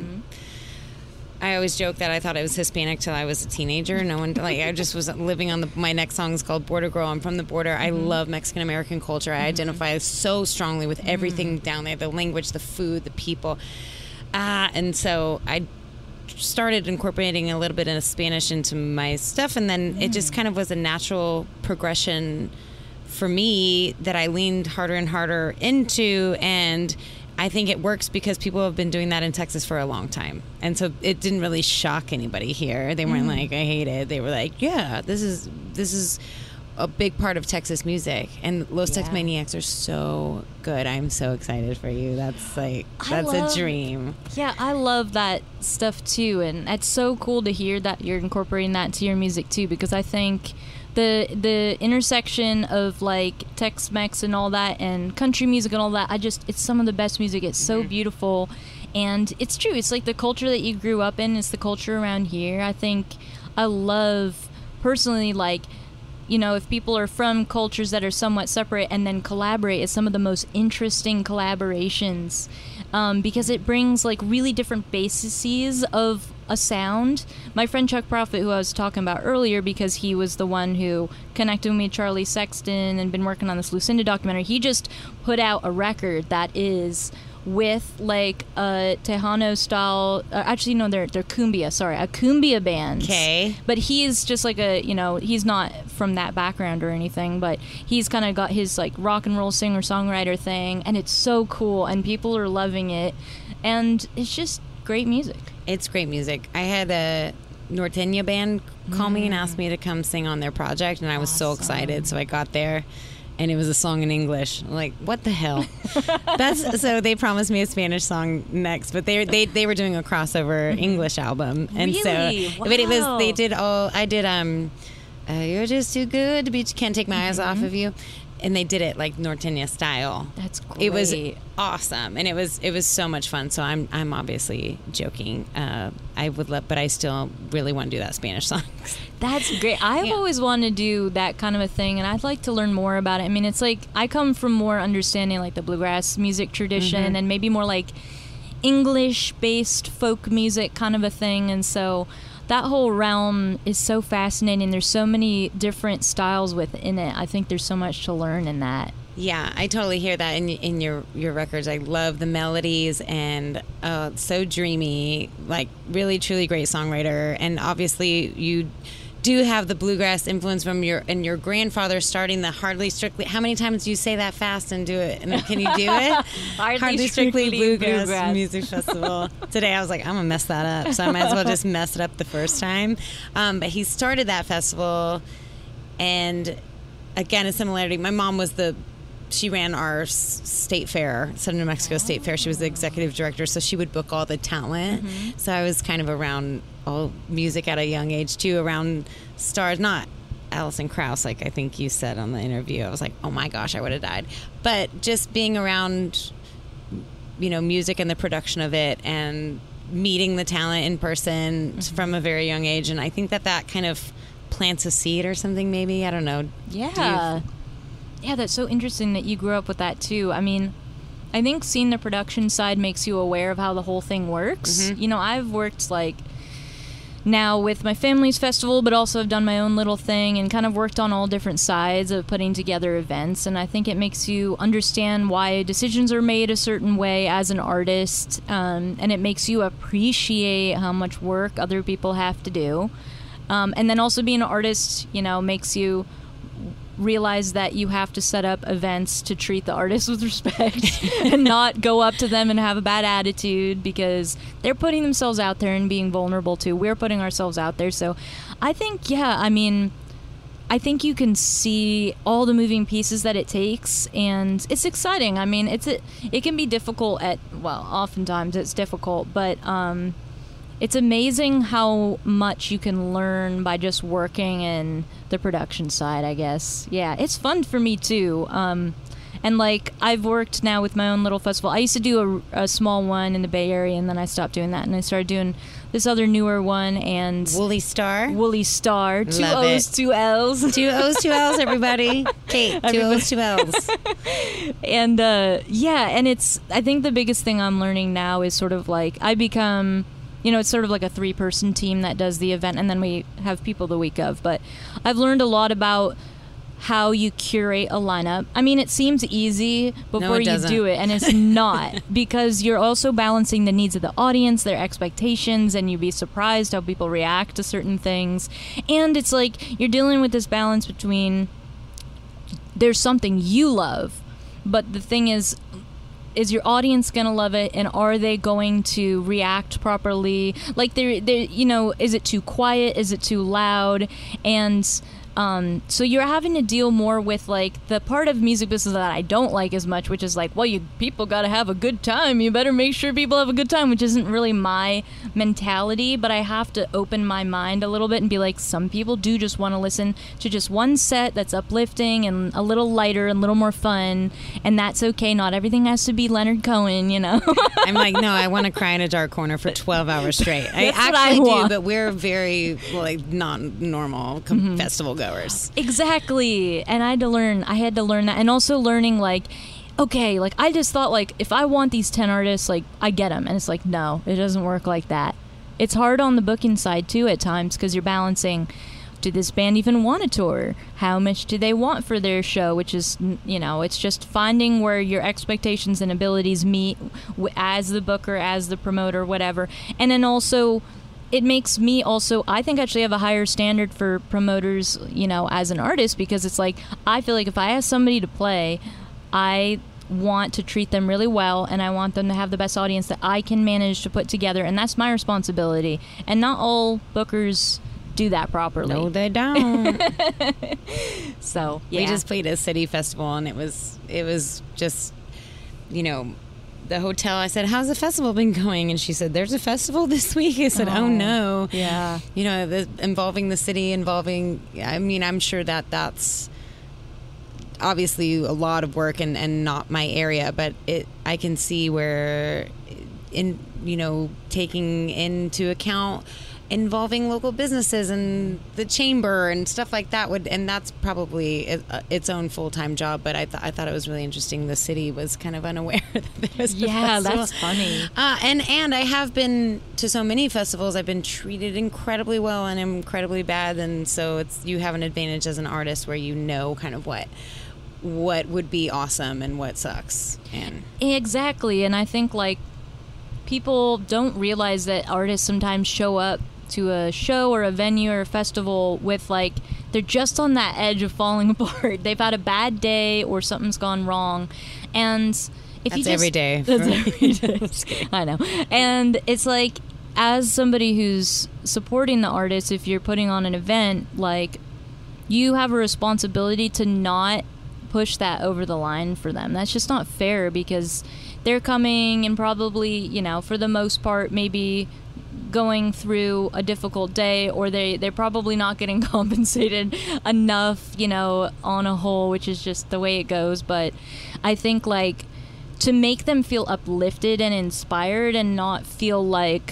I always joke that I thought I was Hispanic till I was a teenager. No one, I just was living on my next song is called Border Girl. I'm from the border. I love Mexican-American culture. I identify so strongly with everything down there, the language, the food, the people. And so I started incorporating a little bit of Spanish into my stuff, and then it just kind of was a natural progression for me that I leaned harder and harder into, and I think it works because people have been doing that in Texas for a long time. And so it didn't really shock anybody here. They weren't like, I hate it. They were like, yeah, this is a big part of Texas music. And Los Tex Maniacs are so good. I'm so excited for you. That's a dream. Yeah, I love that stuff too. And it's so cool to hear that you're incorporating that to your music too, because I think the intersection of, like, Tex-Mex and all that, and country music and all that, it's some of the best music. It's so beautiful, and it's true. It's like the culture that you grew up in. It's the culture around here. I think I love, personally, like, if people are from cultures that are somewhat separate and then collaborate, it's some of the most interesting collaborations, because it brings, like, really different bases of a sound. My friend Chuck Prophet, who I was talking about earlier, because he was the one who connected with me, Charlie Sexton, and been working on this Lucinda documentary, he just put out a record that is with like a Tejano style, actually no, they're cumbia, sorry, a cumbia band. Okay. But he's just like a, you know, he's not from that background or anything, but he's kind of got his like rock and roll singer-songwriter thing, and it's so cool, and people are loving it, and it's just great music. It's great music. I had a Norteña band call me and ask me to come sing on their project, and I was so excited. So I got there, and it was a song in English. I'm like, what the hell? So they promised me a Spanish song next, but they were doing a crossover English album, and Really? so but it was Wow. they did all I did You're Just Too Good to Be Can't Take My Eyes Off of You. And they did it like Norteña style. That's great. It was awesome, and it was so much fun. So I'm obviously joking. I would love, but I still really want to do that Spanish song. That's great. I've always wanted to do that kind of a thing, and I'd like to learn more about it. I mean, it's like I come from more understanding like the bluegrass music tradition and maybe more like English-based folk music kind of a thing, and so that whole realm is so fascinating. There's so many different styles within it. I think there's so much to learn in that. Yeah, I totally hear that in your records. I love the melodies, and so dreamy, like really truly great songwriter. And obviously you do have the bluegrass influence from your grandfather starting the Hardly Strictly. How many times do you say that fast and do it? And can you do it? Hardly Strictly Bluegrass Bluegrass. Music Festival. Today I was like, I'm gonna mess that up, so I might as well just mess it up the first time. But he started that festival, and again, a similarity. My mom was she ran our state fair, Southern New Mexico State Fair. She was the executive director, so she would book all the talent. So I was kind of around all music at a young age too, around stars, not Alison Krauss, like I think you said on the interview. I was like, oh my gosh, I would have died. But just being around, music and the production of it, and meeting the talent in person from a very young age. And I think that kind of plants a seed or something, maybe. I don't know. Yeah. Yeah, that's so interesting that you grew up with that too. I mean, I think seeing the production side makes you aware of how the whole thing works. I've worked like now with my family's festival, but also I've done my own little thing and kind of worked on all different sides of putting together events. And I think it makes you understand why decisions are made a certain way as an artist. And it makes you appreciate how much work other people have to do. And then also being an artist, makes you realize that you have to set up events to treat the artists with respect and not go up to them and have a bad attitude, because they're putting themselves out there and being vulnerable too. We're putting ourselves out there. So I think, I think you can see all the moving pieces that it takes, and it's exciting. I mean, it can be difficult oftentimes it's difficult, but it's amazing how much you can learn by just working in the production side, I guess. Yeah, it's fun for me too. And like, I've worked now with my own little festival. I used to do a small one in the Bay Area, and then I stopped doing that, and I started doing this other newer one. And Woolly Star. Two Love O's, it. 2 L's. 2 O's, 2 L's, everybody. Kate, 2 O's, 2 L's. And and I think the biggest thing I'm learning now is sort of like I become, it's sort of like a 3-person team that does the event, and then we have people the week of. But I've learned a lot about how you curate a lineup. I mean, it seems easy before you do it, and it's not, because you're also balancing the needs of the audience, their expectations, and you'd be surprised how people react to certain things. And it's like you're dealing with this balance between there's something you love, but the thing is your audience going to love it, and are they going to react properly? Like, is it too quiet? Is it too loud? And so you're having to deal more with like the part of music business that I don't like as much, which is like, well, people got to have a good time. You better make sure people have a good time, which isn't really my mentality. But I have to open my mind a little bit and be like, some people do just want to listen to just one set that's uplifting and a little lighter and a little more fun, and that's okay. Not everything has to be Leonard Cohen, I'm like, no, I want to cry in a dark corner for 12 hours straight. I actually do, but we're very not normal festival goers. Exactly. And I had to learn that, and also learning like, okay, like I just thought like if I want these 10 artists, like I get them, and it's like, no, it doesn't work like that. it's hard on the booking side too at times, because you're balancing, did this band even want a tour? How much do they want for their show? Which is, it's just finding where your expectations and abilities meet as the booker, as the promoter, whatever. And then also, it makes me also, I think, actually have a higher standard for promoters, as an artist, because it's like, I feel like if I ask somebody to play, I want to treat them really well, and I want them to have the best audience that I can manage to put together, and that's my responsibility. And not all bookers do that properly. No, they don't. So yeah. We just played a city festival, and it was just, the hotel. I said, "How's the festival been going?" And she said, "There's a festival this week." I said, "Oh no." Yeah. Involving the city, I'm sure that's obviously a lot of work and not my area, but I can see where taking into account involving local businesses and the chamber and stuff like that and that's probably its own full-time job. But I thought it was really interesting. The city was kind of unaware that there was a festival. That's funny. And I have been to so many festivals. I've been treated incredibly well and incredibly bad, and so you have an advantage as an artist where kind of what would be awesome and what sucks. And exactly. And I think people don't realize that artists sometimes show up to a show or a venue or a festival with they're just on that edge of falling apart. They've had a bad day or something's gone wrong, and that's every day. That's every day. I know. And it's as somebody who's supporting the artist, if you're putting on an event, you have a responsibility to not push that over the line for them. That's just not fair, because they're coming and probably, for the most part, maybe going through a difficult day, or they're probably not getting compensated enough, on a whole, which is just the way it goes. But I think to make them feel uplifted and inspired and not feel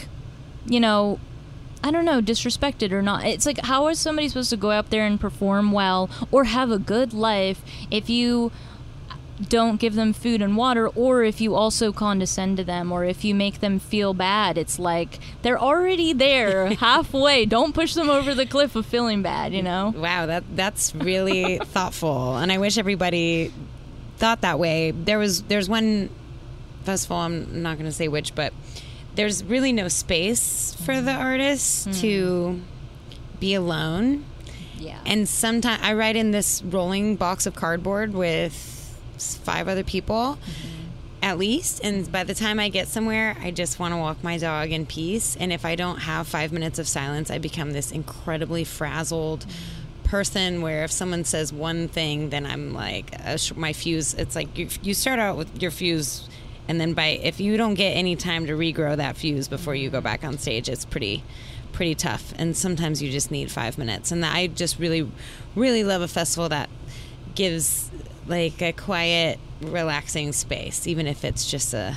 disrespected or not. It's how is somebody supposed to go up there and perform well or have a good life if you don't give them food and water, or if you also condescend to them, or if you make them feel bad? It's they're already there halfway. Don't push them over the cliff of feeling bad, Wow, that's really thoughtful, and I wish everybody thought that way. There's one festival, I'm not going to say which, but there's really no space for the artists to be alone. Yeah. And sometimes I ride in this rolling box of cardboard with 5 other people, at least. And by the time I get somewhere, I just want to walk my dog in peace. And if I don't have 5 minutes of silence, I become this incredibly frazzled person where if someone says one thing, then I'm my fuse, it's you start out with your fuse, and then if you don't get any time to regrow that fuse before you go back on stage, it's pretty tough. And sometimes you just need 5 minutes. And I just really, really love a festival that gives a quiet, relaxing space, even if it's just a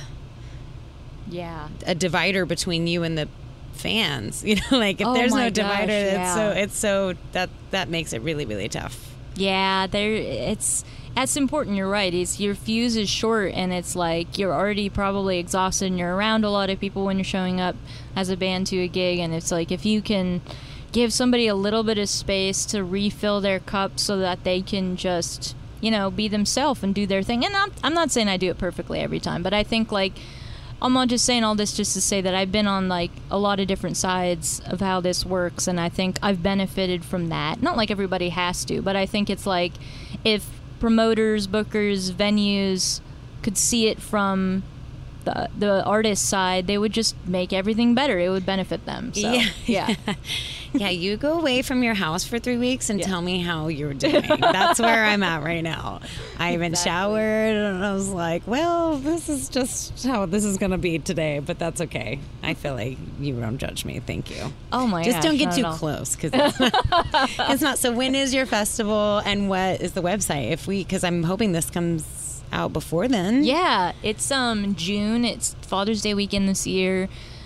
divider between you and the fans. If there's no divider, it's so that makes it really, really tough. Yeah, that's important. You're right. Your fuse is short, and it's you're already probably exhausted, and you're around a lot of people when you're showing up as a band to a gig, and it's if you can give somebody a little bit of space to refill their cup so that they can just be themselves and do their thing. And I'm not saying I do it perfectly every time, but I think I'm not just saying all this just to say that I've been on a lot of different sides of how this works, and I think I've benefited from that. Not everybody has to, but I think it's if promoters, bookers, venues could see it from the artist side, they would just make everything better. It would benefit them. So, yeah. Yeah, you go away from your house for 3 weeks and tell me how you're doing. That's where I'm at right now. I haven't showered, and I was well, this is just how this is going to be today, but that's okay. I feel like you don't judge me. Thank you. Oh, my Just gosh, don't get too close, because it's not. So when is your festival, and what is the website? Because I'm hoping this comes out before then. Yeah, it's June. It's Father's Day weekend this year.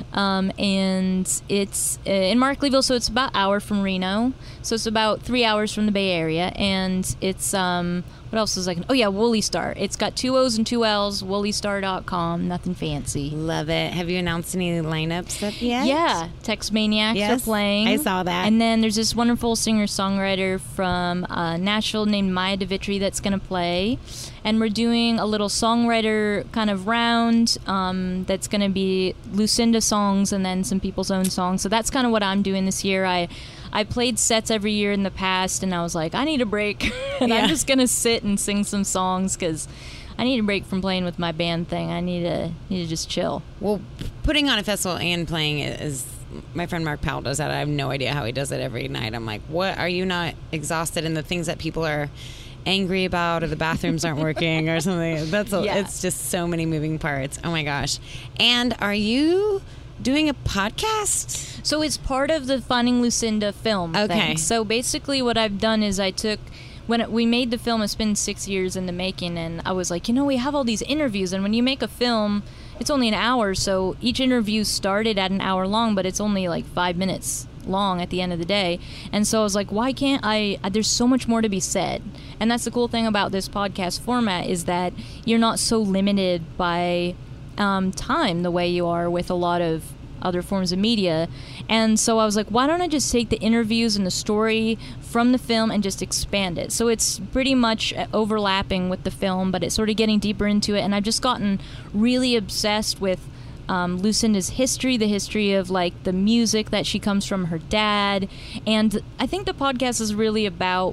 and it's in Markleeville, so it's about an hour from Reno. So it's about 3 hours from the Bay Area, and it's what else is like? Oh yeah, Woolly Star. It's got 2 O's and 2 L's. WoollyStar.com. Nothing fancy. Love it. Have you announced any lineups up yet? Yeah, Tex Maniacs Yes, are playing. I saw that. And then there's this wonderful singer-songwriter from Nashville named Maya DeVitri that's going to play. And we're doing a little songwriter kind of round that's going to be Lucinda songs and then some people's own songs. So that's kind of what I'm doing this year. I played sets every year in the past, and I was like, I need a break. And I'm just going to sit and sing some songs because I need a break from playing with my band thing. I need to just chill. Well, putting on a festival and playing it is... My friend Mark Powell does that. I have no idea how he does it every night. I'm like, what? Are you not exhausted in the things that people are angry about, or the bathrooms aren't working or something? It's just so many moving parts. Oh my gosh. And are you doing a podcast? So it's part of the Finding Lucinda film thing. So basically what I've done is when we made the film, it's been 6 years in the making, and I was like, we have all these interviews, and when you make a film, it's only an hour, so each interview started at an hour long, but it's only like 5 minutes long at the end of the day. And so I was like, why can't there's so much more to be said. And that's the cool thing about this podcast format, is that you're not so limited by time the way you are with a lot of other forms of media. And so I was like, why don't I just take the interviews and the story from the film and just expand it? So it's pretty much overlapping with the film, but it's sort of getting deeper into it. And I've just gotten really obsessed with Lucinda's history, the history of like the music that she comes from her dad. And I think the podcast is really about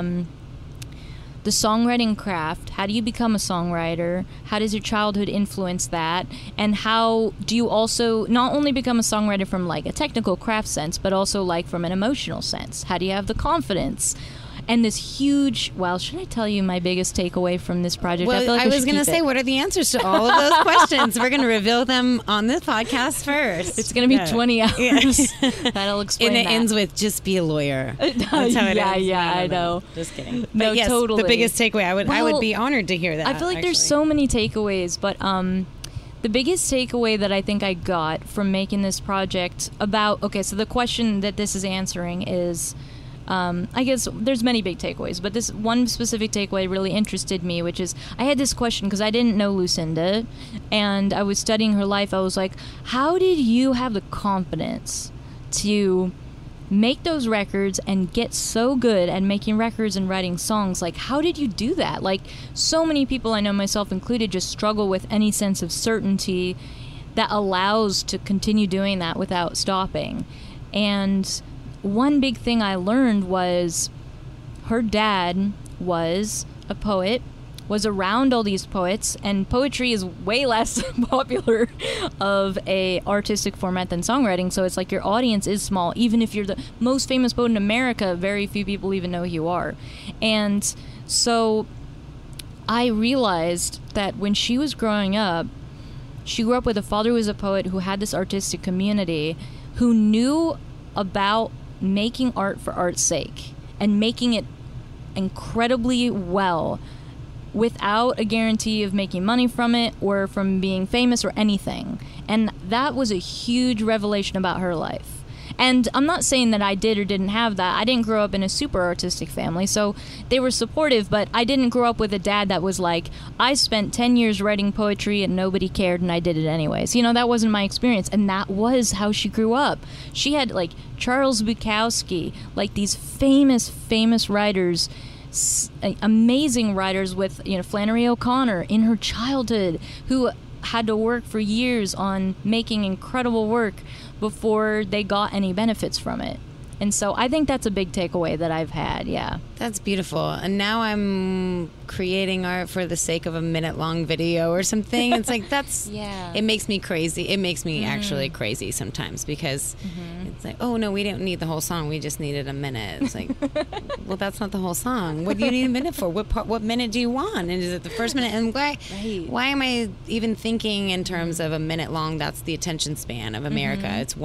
the songwriting craft. How do you become a songwriter? How does your childhood influence that? And how do you also not only become a songwriter from like a technical craft sense, but also like from an emotional sense? How do you have the confidence? And this huge, should I tell you my biggest takeaway from this project? Well, I feel like I was going to say, what are the answers to all of those questions? We're going to reveal them on this podcast first. It's going to be 20 hours. Yeah. That'll explain And it that. ends with, just be a lawyer. That's how it ends. Yeah, I know. Just kidding. No, But yes, totally. the biggest takeaway, I would be honored to hear that. I feel like there's so many takeaways, but the biggest takeaway that I think I got from making this project so the question that this is answering is, I guess there's many big takeaways, but this one specific takeaway really interested me, which is I had this question because I didn't know Lucinda, and I was studying her life. I was like, how did you have the confidence to make those records and get so good at making records and writing songs? Like, how did you do that? Like, so many people, I know myself included, just struggle with any sense of certainty that allows to continue doing that without stopping. And one big thing I learned was her dad was a poet, was around all these poets, and poetry is way less popular of a artistic format than songwriting, so it's like your audience is small. Even if you're the most famous poet in America, very few people even know who you are. And so I realized that when she was growing up, she grew up with a father who was a poet, who had this artistic community, who knew about making art for art's sake and making it incredibly well without a guarantee of making money from it or from being famous or anything. And that was a huge revelation about her life. And I'm not saying that I did or didn't have that. I didn't grow up in a super artistic family, so they were supportive, but I didn't grow up with a dad that was like, I spent 10 years writing poetry and nobody cared and I did it anyways. That wasn't my experience, and that was how she grew up. She had like Charles Bukowski, like these famous writers, amazing writers with Flannery O'Connor in her childhood, who had to work for years on making incredible work before they got any benefits from it. And so I think that's a big takeaway that I've had, yeah. That's beautiful. And now I'm creating art for the sake of a minute-long video or something. It's like, that's... Yeah. It makes me crazy. It makes me actually crazy sometimes, because it's like, oh, no, we didn't need the whole song. We just needed a minute. It's like, well, that's not the whole song. What do you need a minute for? What minute do you want? And is it the first minute? And why am I even thinking in terms of a minute long? That's the attention span of America. It's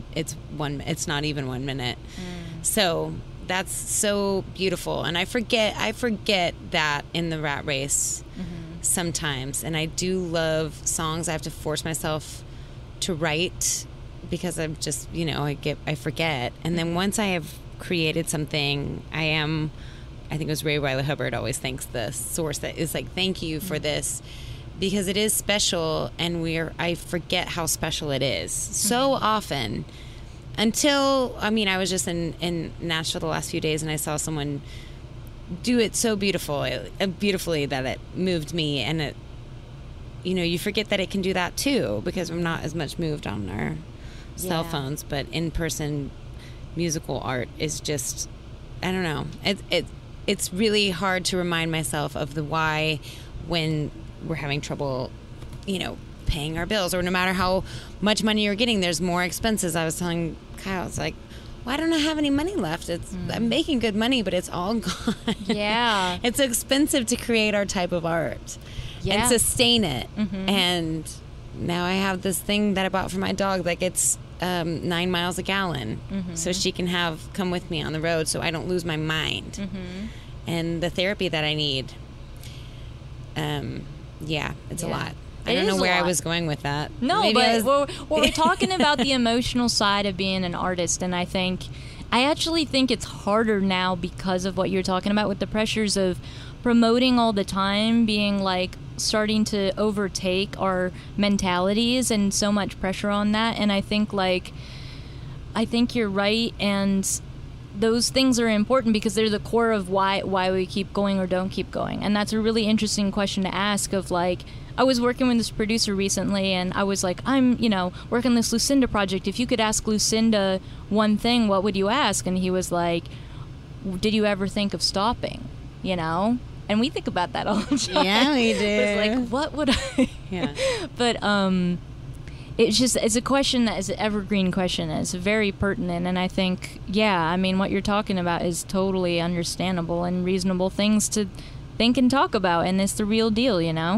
not even 1 minute. So that's so beautiful, and I forget that in the rat race sometimes. And I do love songs. I have to force myself to write because I'm just, I forget. And then once I have created something, I think it was Ray Riley Hubbard always thanks the source that is like, thank you for this, because it is special, and I forget how special it is so often until, I was just in Nashville the last few days, and I saw someone do it so beautifully that it moved me, and it, you forget that it can do that too, because we're not as much moved on our cell phones, but in-person musical art is just, I don't know. It's really hard to remind myself of the why when we're having trouble, paying our bills, or no matter how much money you're getting, there's more expenses. I was telling Kyle, it's like, why don't I have any money left? I'm making good money, but it's all gone. Yeah. It's expensive to create our type of art and sustain it. Mm-hmm. And now I have this thing that I bought for my dog that gets 9 miles a gallon, so she can come with me on the road so I don't lose my mind. And the therapy that I need. It's a lot. I don't know where I was going with that. No, maybe we're talking about the emotional side of being an artist, and I actually think it's harder now because of what you're talking about with the pressures of promoting all the time, being like starting to overtake our mentalities, and so much pressure on that. And I think you're right, and those things are important because they're the core of why we keep going or don't keep going. And that's a really interesting question to ask of like, I was working with this producer recently, and I was like, I'm, working on this Lucinda project. If you could ask Lucinda one thing, what would you ask? And he was like, did you ever think of stopping? And we think about that all the time. Yeah, we do. It's like, what would I? Yeah. But it's a question that is an evergreen question. It's very pertinent, and I think, what you're talking about is totally understandable and reasonable things to think and talk about, and it's the real deal,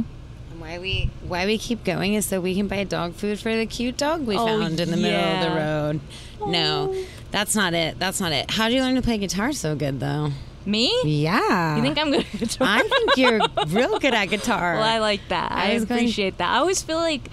Why we keep going is so we can buy dog food for the cute dog we found in the middle of the road. No, that's not it. How did you learn to play guitar so good, though? Me? Yeah. You think I'm good at guitar? I think you're real good at guitar. Well, I like that. I appreciate that. I always feel like,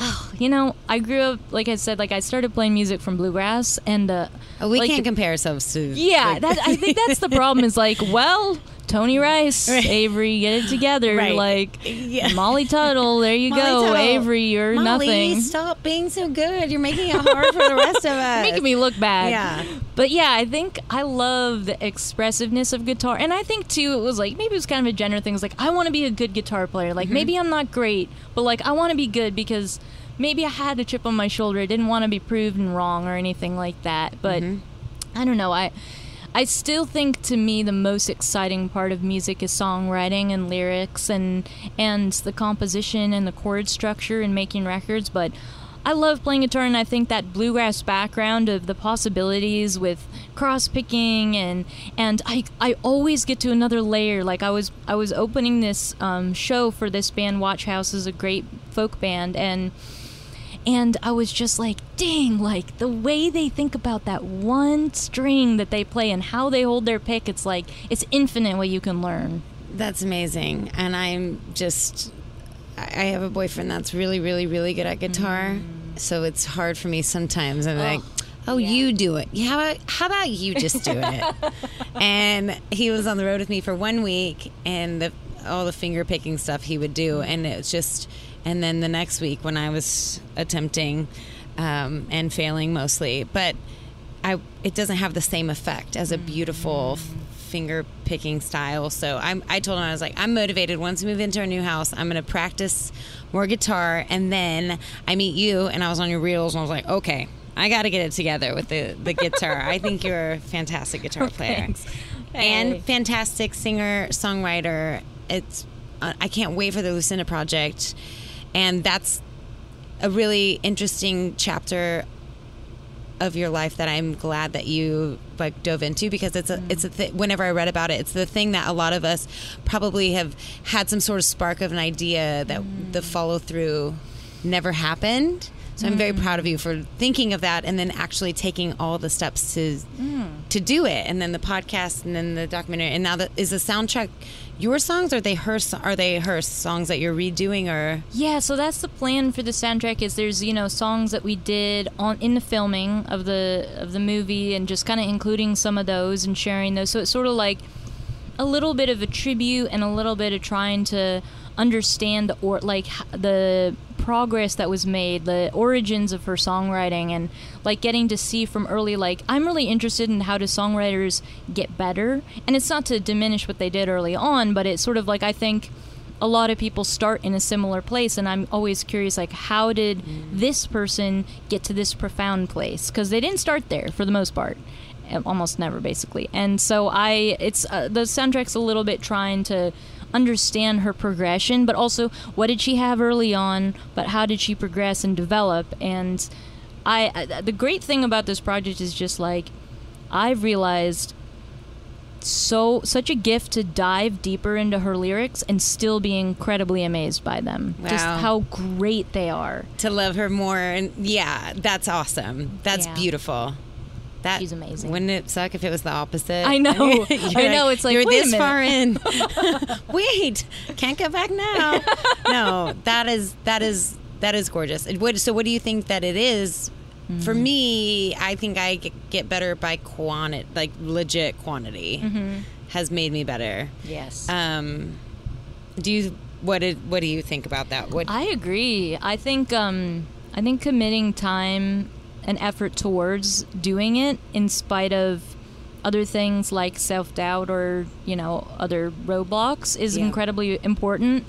I grew up, like I said, I started playing music from bluegrass, and we can't compare ourselves to. Yeah, I think that's the problem. Is Tony Rice, right. Avery, get it together. Right. Molly Tuttle, there you go. Tuttle. Avery, you're Molly, nothing. Stop being so good. You're making it hard for the rest of us. Making me look bad. Yeah. But I think I love the expressiveness of guitar. And I think, too, it was maybe it was kind of a gender thing. It's I want to be a good guitar player. Maybe I'm not great, but I want to be good because maybe I had a chip on my shoulder. I didn't want to be proven wrong or anything like that. But I don't know. I still think, to me, the most exciting part of music is songwriting and lyrics and the composition and the chord structure and making records. But I love playing guitar, and I think that bluegrass background of the possibilities with cross-picking and I always get to another layer. I was opening this show for this band, Watch House is a great folk band, and I was just dang, the way they think about that one string that they play and how they hold their pick, it's infinite what you can learn. That's amazing. And I have a boyfriend that's really, really, really good at guitar. So it's hard for me sometimes. I'm you do it. How about you just do it? And he was on the road with me for 1 week, and all the finger picking stuff he would do. And it's just... And then the next week when I was attempting and failing mostly, but it doesn't have the same effect as a beautiful finger picking style. So I told him, I was I'm motivated. Once we move into our new house, I'm going to practice more guitar. And then I meet you, and I was on your reels, and I was okay, I got to get it together with the guitar. I think you're a fantastic guitar player. And fantastic singer, songwriter. I can't wait for the Lucinda project. And that's a really interesting chapter of your life that I'm glad that you dove into, because whenever I read about it, it's the thing that a lot of us probably have had some sort of spark of an idea that the follow through never happened. So I'm very proud of you for thinking of that and then actually taking all the steps to do it. And then the podcast and then the documentary. And now is the soundtrack your songs, or are they her songs that you're redoing? Or Yeah, so that's the plan for the soundtrack. Is there's songs that we did in the filming of the movie, and just kind of including some of those and sharing those. So it's sort of like a little bit of a tribute and a little bit of trying to understand the progress that was made, the origins of her songwriting, and like getting to see from early, like I'm really interested in how do songwriters get better, and it's not to diminish what they did early on, but it's sort of like I think a lot of people start in a similar place, and I'm always curious, like how did this person get to this profound place, because they didn't start there for the most part, almost never basically. And so the soundtrack's a little bit trying to understand her progression, but also what did she have early on, but how did she progress and develop. And the great thing about this project is just like I've realized such a gift to dive deeper into her lyrics and still be incredibly amazed by them. Wow. Just how great they are. To love her more, and yeah, that's awesome. That's beautiful. She's amazing. Wouldn't it suck if it was the opposite? I know. I know. It's like, you're wait this a far in. Wait, can't go back now. No, that is gorgeous. So what do you think that it is? For me, I think I get better by quantity, like legit quantity has made me better. Yes. What do you think about that? I agree. I think committing time and effort towards doing it in spite of other things like self-doubt or other roadblocks is incredibly important.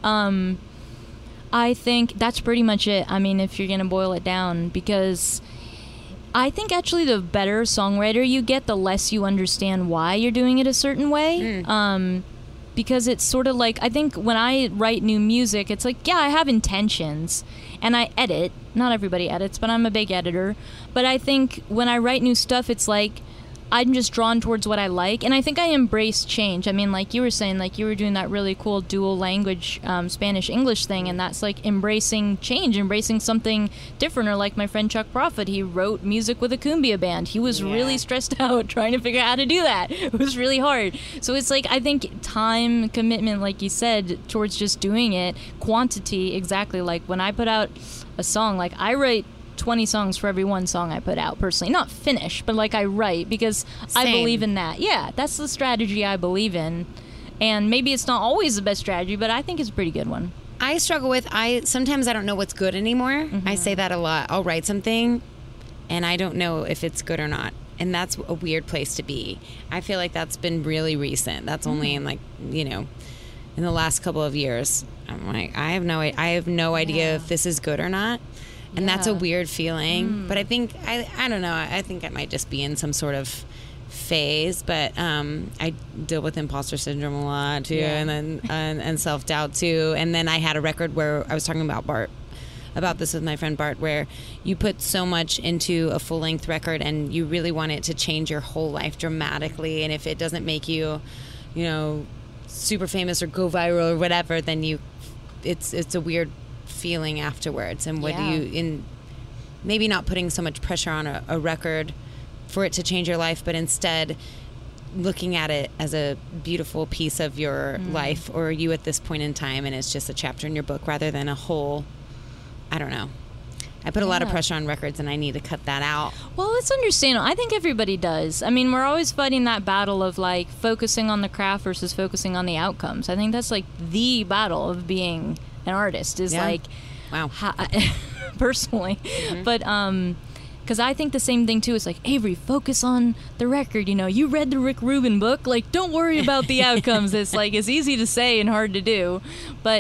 I think that's pretty much it. I mean, if you're gonna boil it down, because I think actually the better songwriter you get, the less you understand why you're doing it a certain way. Because it's sort of like, I think when I write new music, it's like, yeah, I have intentions and I edit. Not everybody edits, but I'm a big editor. But I think when I write new stuff, it's like I'm just drawn towards what I like. And I think I embrace change. I mean, like you were saying, like you were doing that really cool dual language Spanish-English thing, and that's like embracing change, embracing something different. Or like my friend Chuck Prophet, he wrote music with a cumbia band. He was really stressed out trying to figure out how to do that. It was really hard. So it's like, I think time, commitment, like you said, towards just doing it, quantity, exactly. Like when I put out a song, like I write 20 songs for every one song I put out personally. Not finished, but like I write because I believe in that. Yeah, that's the strategy I believe in. And maybe it's not always the best strategy, but I think it's a pretty good one. I struggle with, sometimes I don't know what's good anymore. I say that a lot. I'll write something and I don't know if it's good or not. And that's a weird place to be. I feel like that's been really recent. That's only in like, in the last couple of years. I'm like, I have no idea if this is good or not. And that's a weird feeling. But I think, I don't know, I think I might just be in some sort of phase. But I deal with imposter syndrome a lot too, and then and self-doubt too. And then I had a record where I was talking about this with my friend Bart, where you put so much into a full-length record and you really want it to change your whole life dramatically. And if it doesn't make you, super famous or go viral or whatever, then it's a weird feeling afterwards. And maybe not putting so much pressure on a record for it to change your life, but instead looking at it as a beautiful piece of your life or you at this point in time, and it's just a chapter in your book rather than a whole, I don't know. I put a lot of pressure on records and I need to cut that out. Well, it's understandable. I think everybody does. I mean, we're always fighting that battle of like focusing on the craft versus focusing on the outcomes. I think that's like the battle of being an artist is like, wow. Personally. But because I think the same thing too. It's like, Avery, focus on the record. You read the Rick Rubin book. Like, don't worry about the outcomes. It's like, it's easy to say and hard to do. But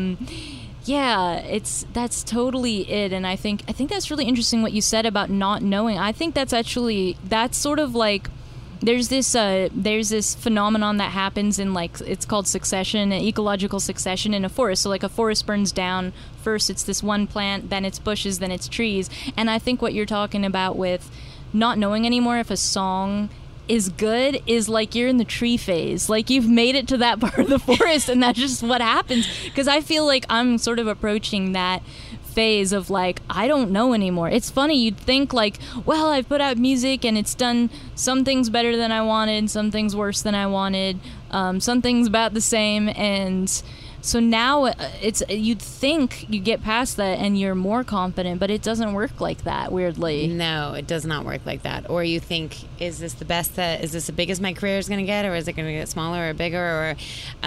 yeah, that's totally it. And I think that's really interesting what you said about not knowing. I think that's sort of like, there's this phenomenon that happens in like, it's called succession, ecological succession in a forest. So like a forest burns down, first it's this one plant, then it's bushes, then it's trees. And I think what you're talking about with not knowing anymore if a song is good is like you're in the tree phase. Like you've made it to that part of the forest and that's just what happens. Because I feel like I'm sort of approaching that phase of like, I don't know anymore. It's funny, you'd think like, well, I've put out music and it's done some things better than I wanted, some things worse than I wanted, some things about the same, and so now you'd think you get past that and you're more confident, but it doesn't work like that, weirdly. No, it does not work like that. Or you think, is this the best is this the biggest my career is going to get, or is it going to get smaller or bigger? Or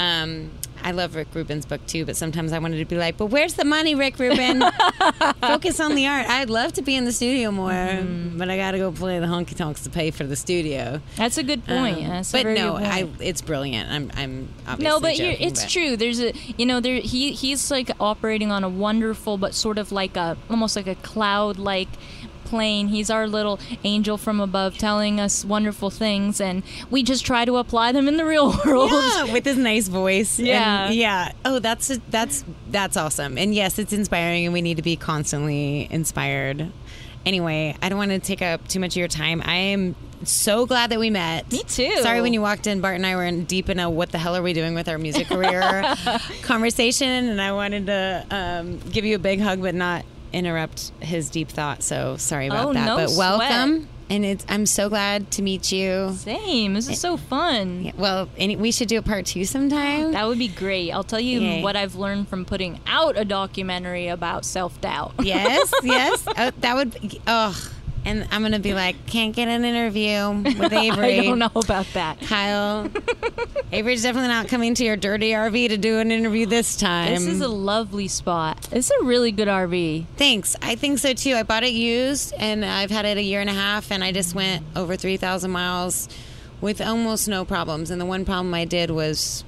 I love Rick Rubin's book too, but sometimes I wanted to be like, but where's the money, Rick Rubin? Focus on the art. I'd love to be in the studio more, but I got to go play the honky tonks to pay for the studio. That's a good point. But no, it's brilliant. I'm obviously no, but joking, it's true. There's a, he's like operating on a wonderful, but sort of like almost like a cloud-like plane. He's our little angel from above telling us wonderful things, and we just try to apply them in the real world. Yeah, with his nice voice. Yeah. And yeah. Oh, that's awesome. And yes, it's inspiring, and we need to be constantly inspired. Anyway, I don't want to take up too much of your time. I am so glad that we met. Me too. Sorry when you walked in, Bart and I were deep in a what the hell are we doing with our music career conversation, and I wanted to give you a big hug but not interrupt his deep thought, so sorry about that. No but sweat. Welcome, and I'm so glad to meet you. Same. This is so fun. Yeah, well, we should do a part 2 sometime. That would be great. I'll tell you what I've learned from putting out a documentary about self-doubt. Yes. That would. And I'm going to be like, can't get an interview with Avery. I don't know about that. Kyle. Avery's definitely not coming to your dirty RV to do an interview this time. This is a lovely spot. It's a really good RV. Thanks. I think so too. I bought it used, and I've had it a year and a half, and I just went over 3,000 miles with almost no problems. And the one problem I did was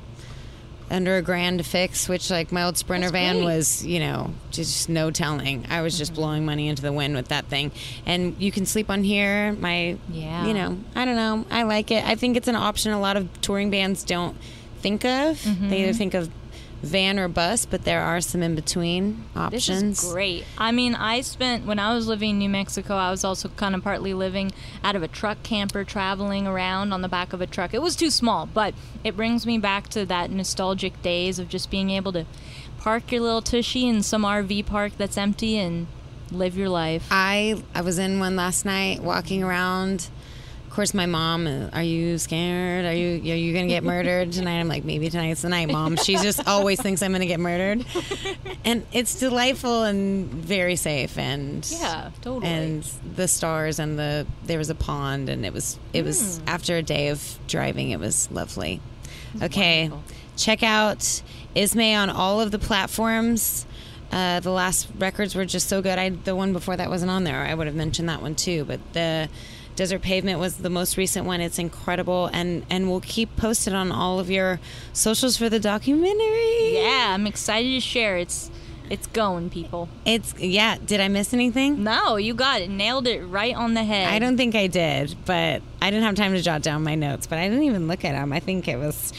under $1,000 to fix, which like my old Sprinter van was, just no telling. I was just blowing money into the wind with that thing. And you can sleep on here. I don't know. I like it. I think it's an option a lot of touring bands don't think of. They either think of van or bus, but there are some in between options. This is great. I mean, when I was living in New Mexico, I was also kind of partly living out of a truck camper, traveling around on the back of a truck. It was too small, but it brings me back to that nostalgic days of just being able to park your little tushy in some RV park that's empty and live your life. I was in one last night walking around. Of course, my mom, are you scared? Are you going to get murdered tonight? I'm like, maybe tonight's the night, Mom. She just always thinks I'm going to get murdered. And it's delightful and very safe. And yeah, totally. And the stars and there was a pond, and it was after a day of driving, it was lovely. Okay, wonderful. Check out Ismay on all of the platforms. The last records were just so good. The one before that wasn't on there. I would have mentioned that one too, but the Desert Pavement was the most recent one. It's incredible, and we'll keep posted on all of your socials for the documentary. Yeah, I'm excited to share. It's going, people. Did I miss anything? No, you got it. Nailed it right on the head. I don't think I did, but I didn't have time to jot down my notes, but I didn't even look at them. I think it was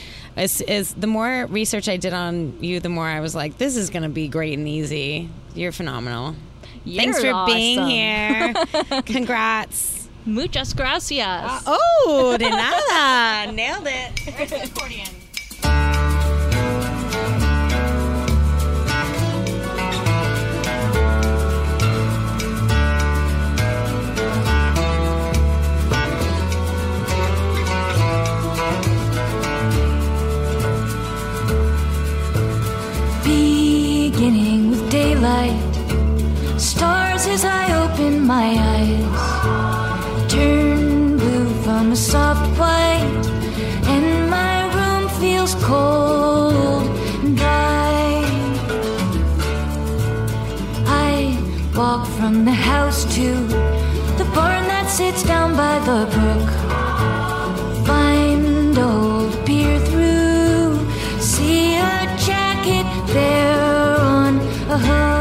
the more research I did on you, the more I was like, this is going to be great and easy. You're phenomenal. Thanks for being here. Congrats. Muchas gracias. De nada. Nailed it. Where's the accordion? Beginning with daylight, stars as I open my eyes, turn blue from a soft white, and my room feels cold and dry. I walk from the house to the barn that sits down by the brook, find old beer through, see a jacket there on a hook.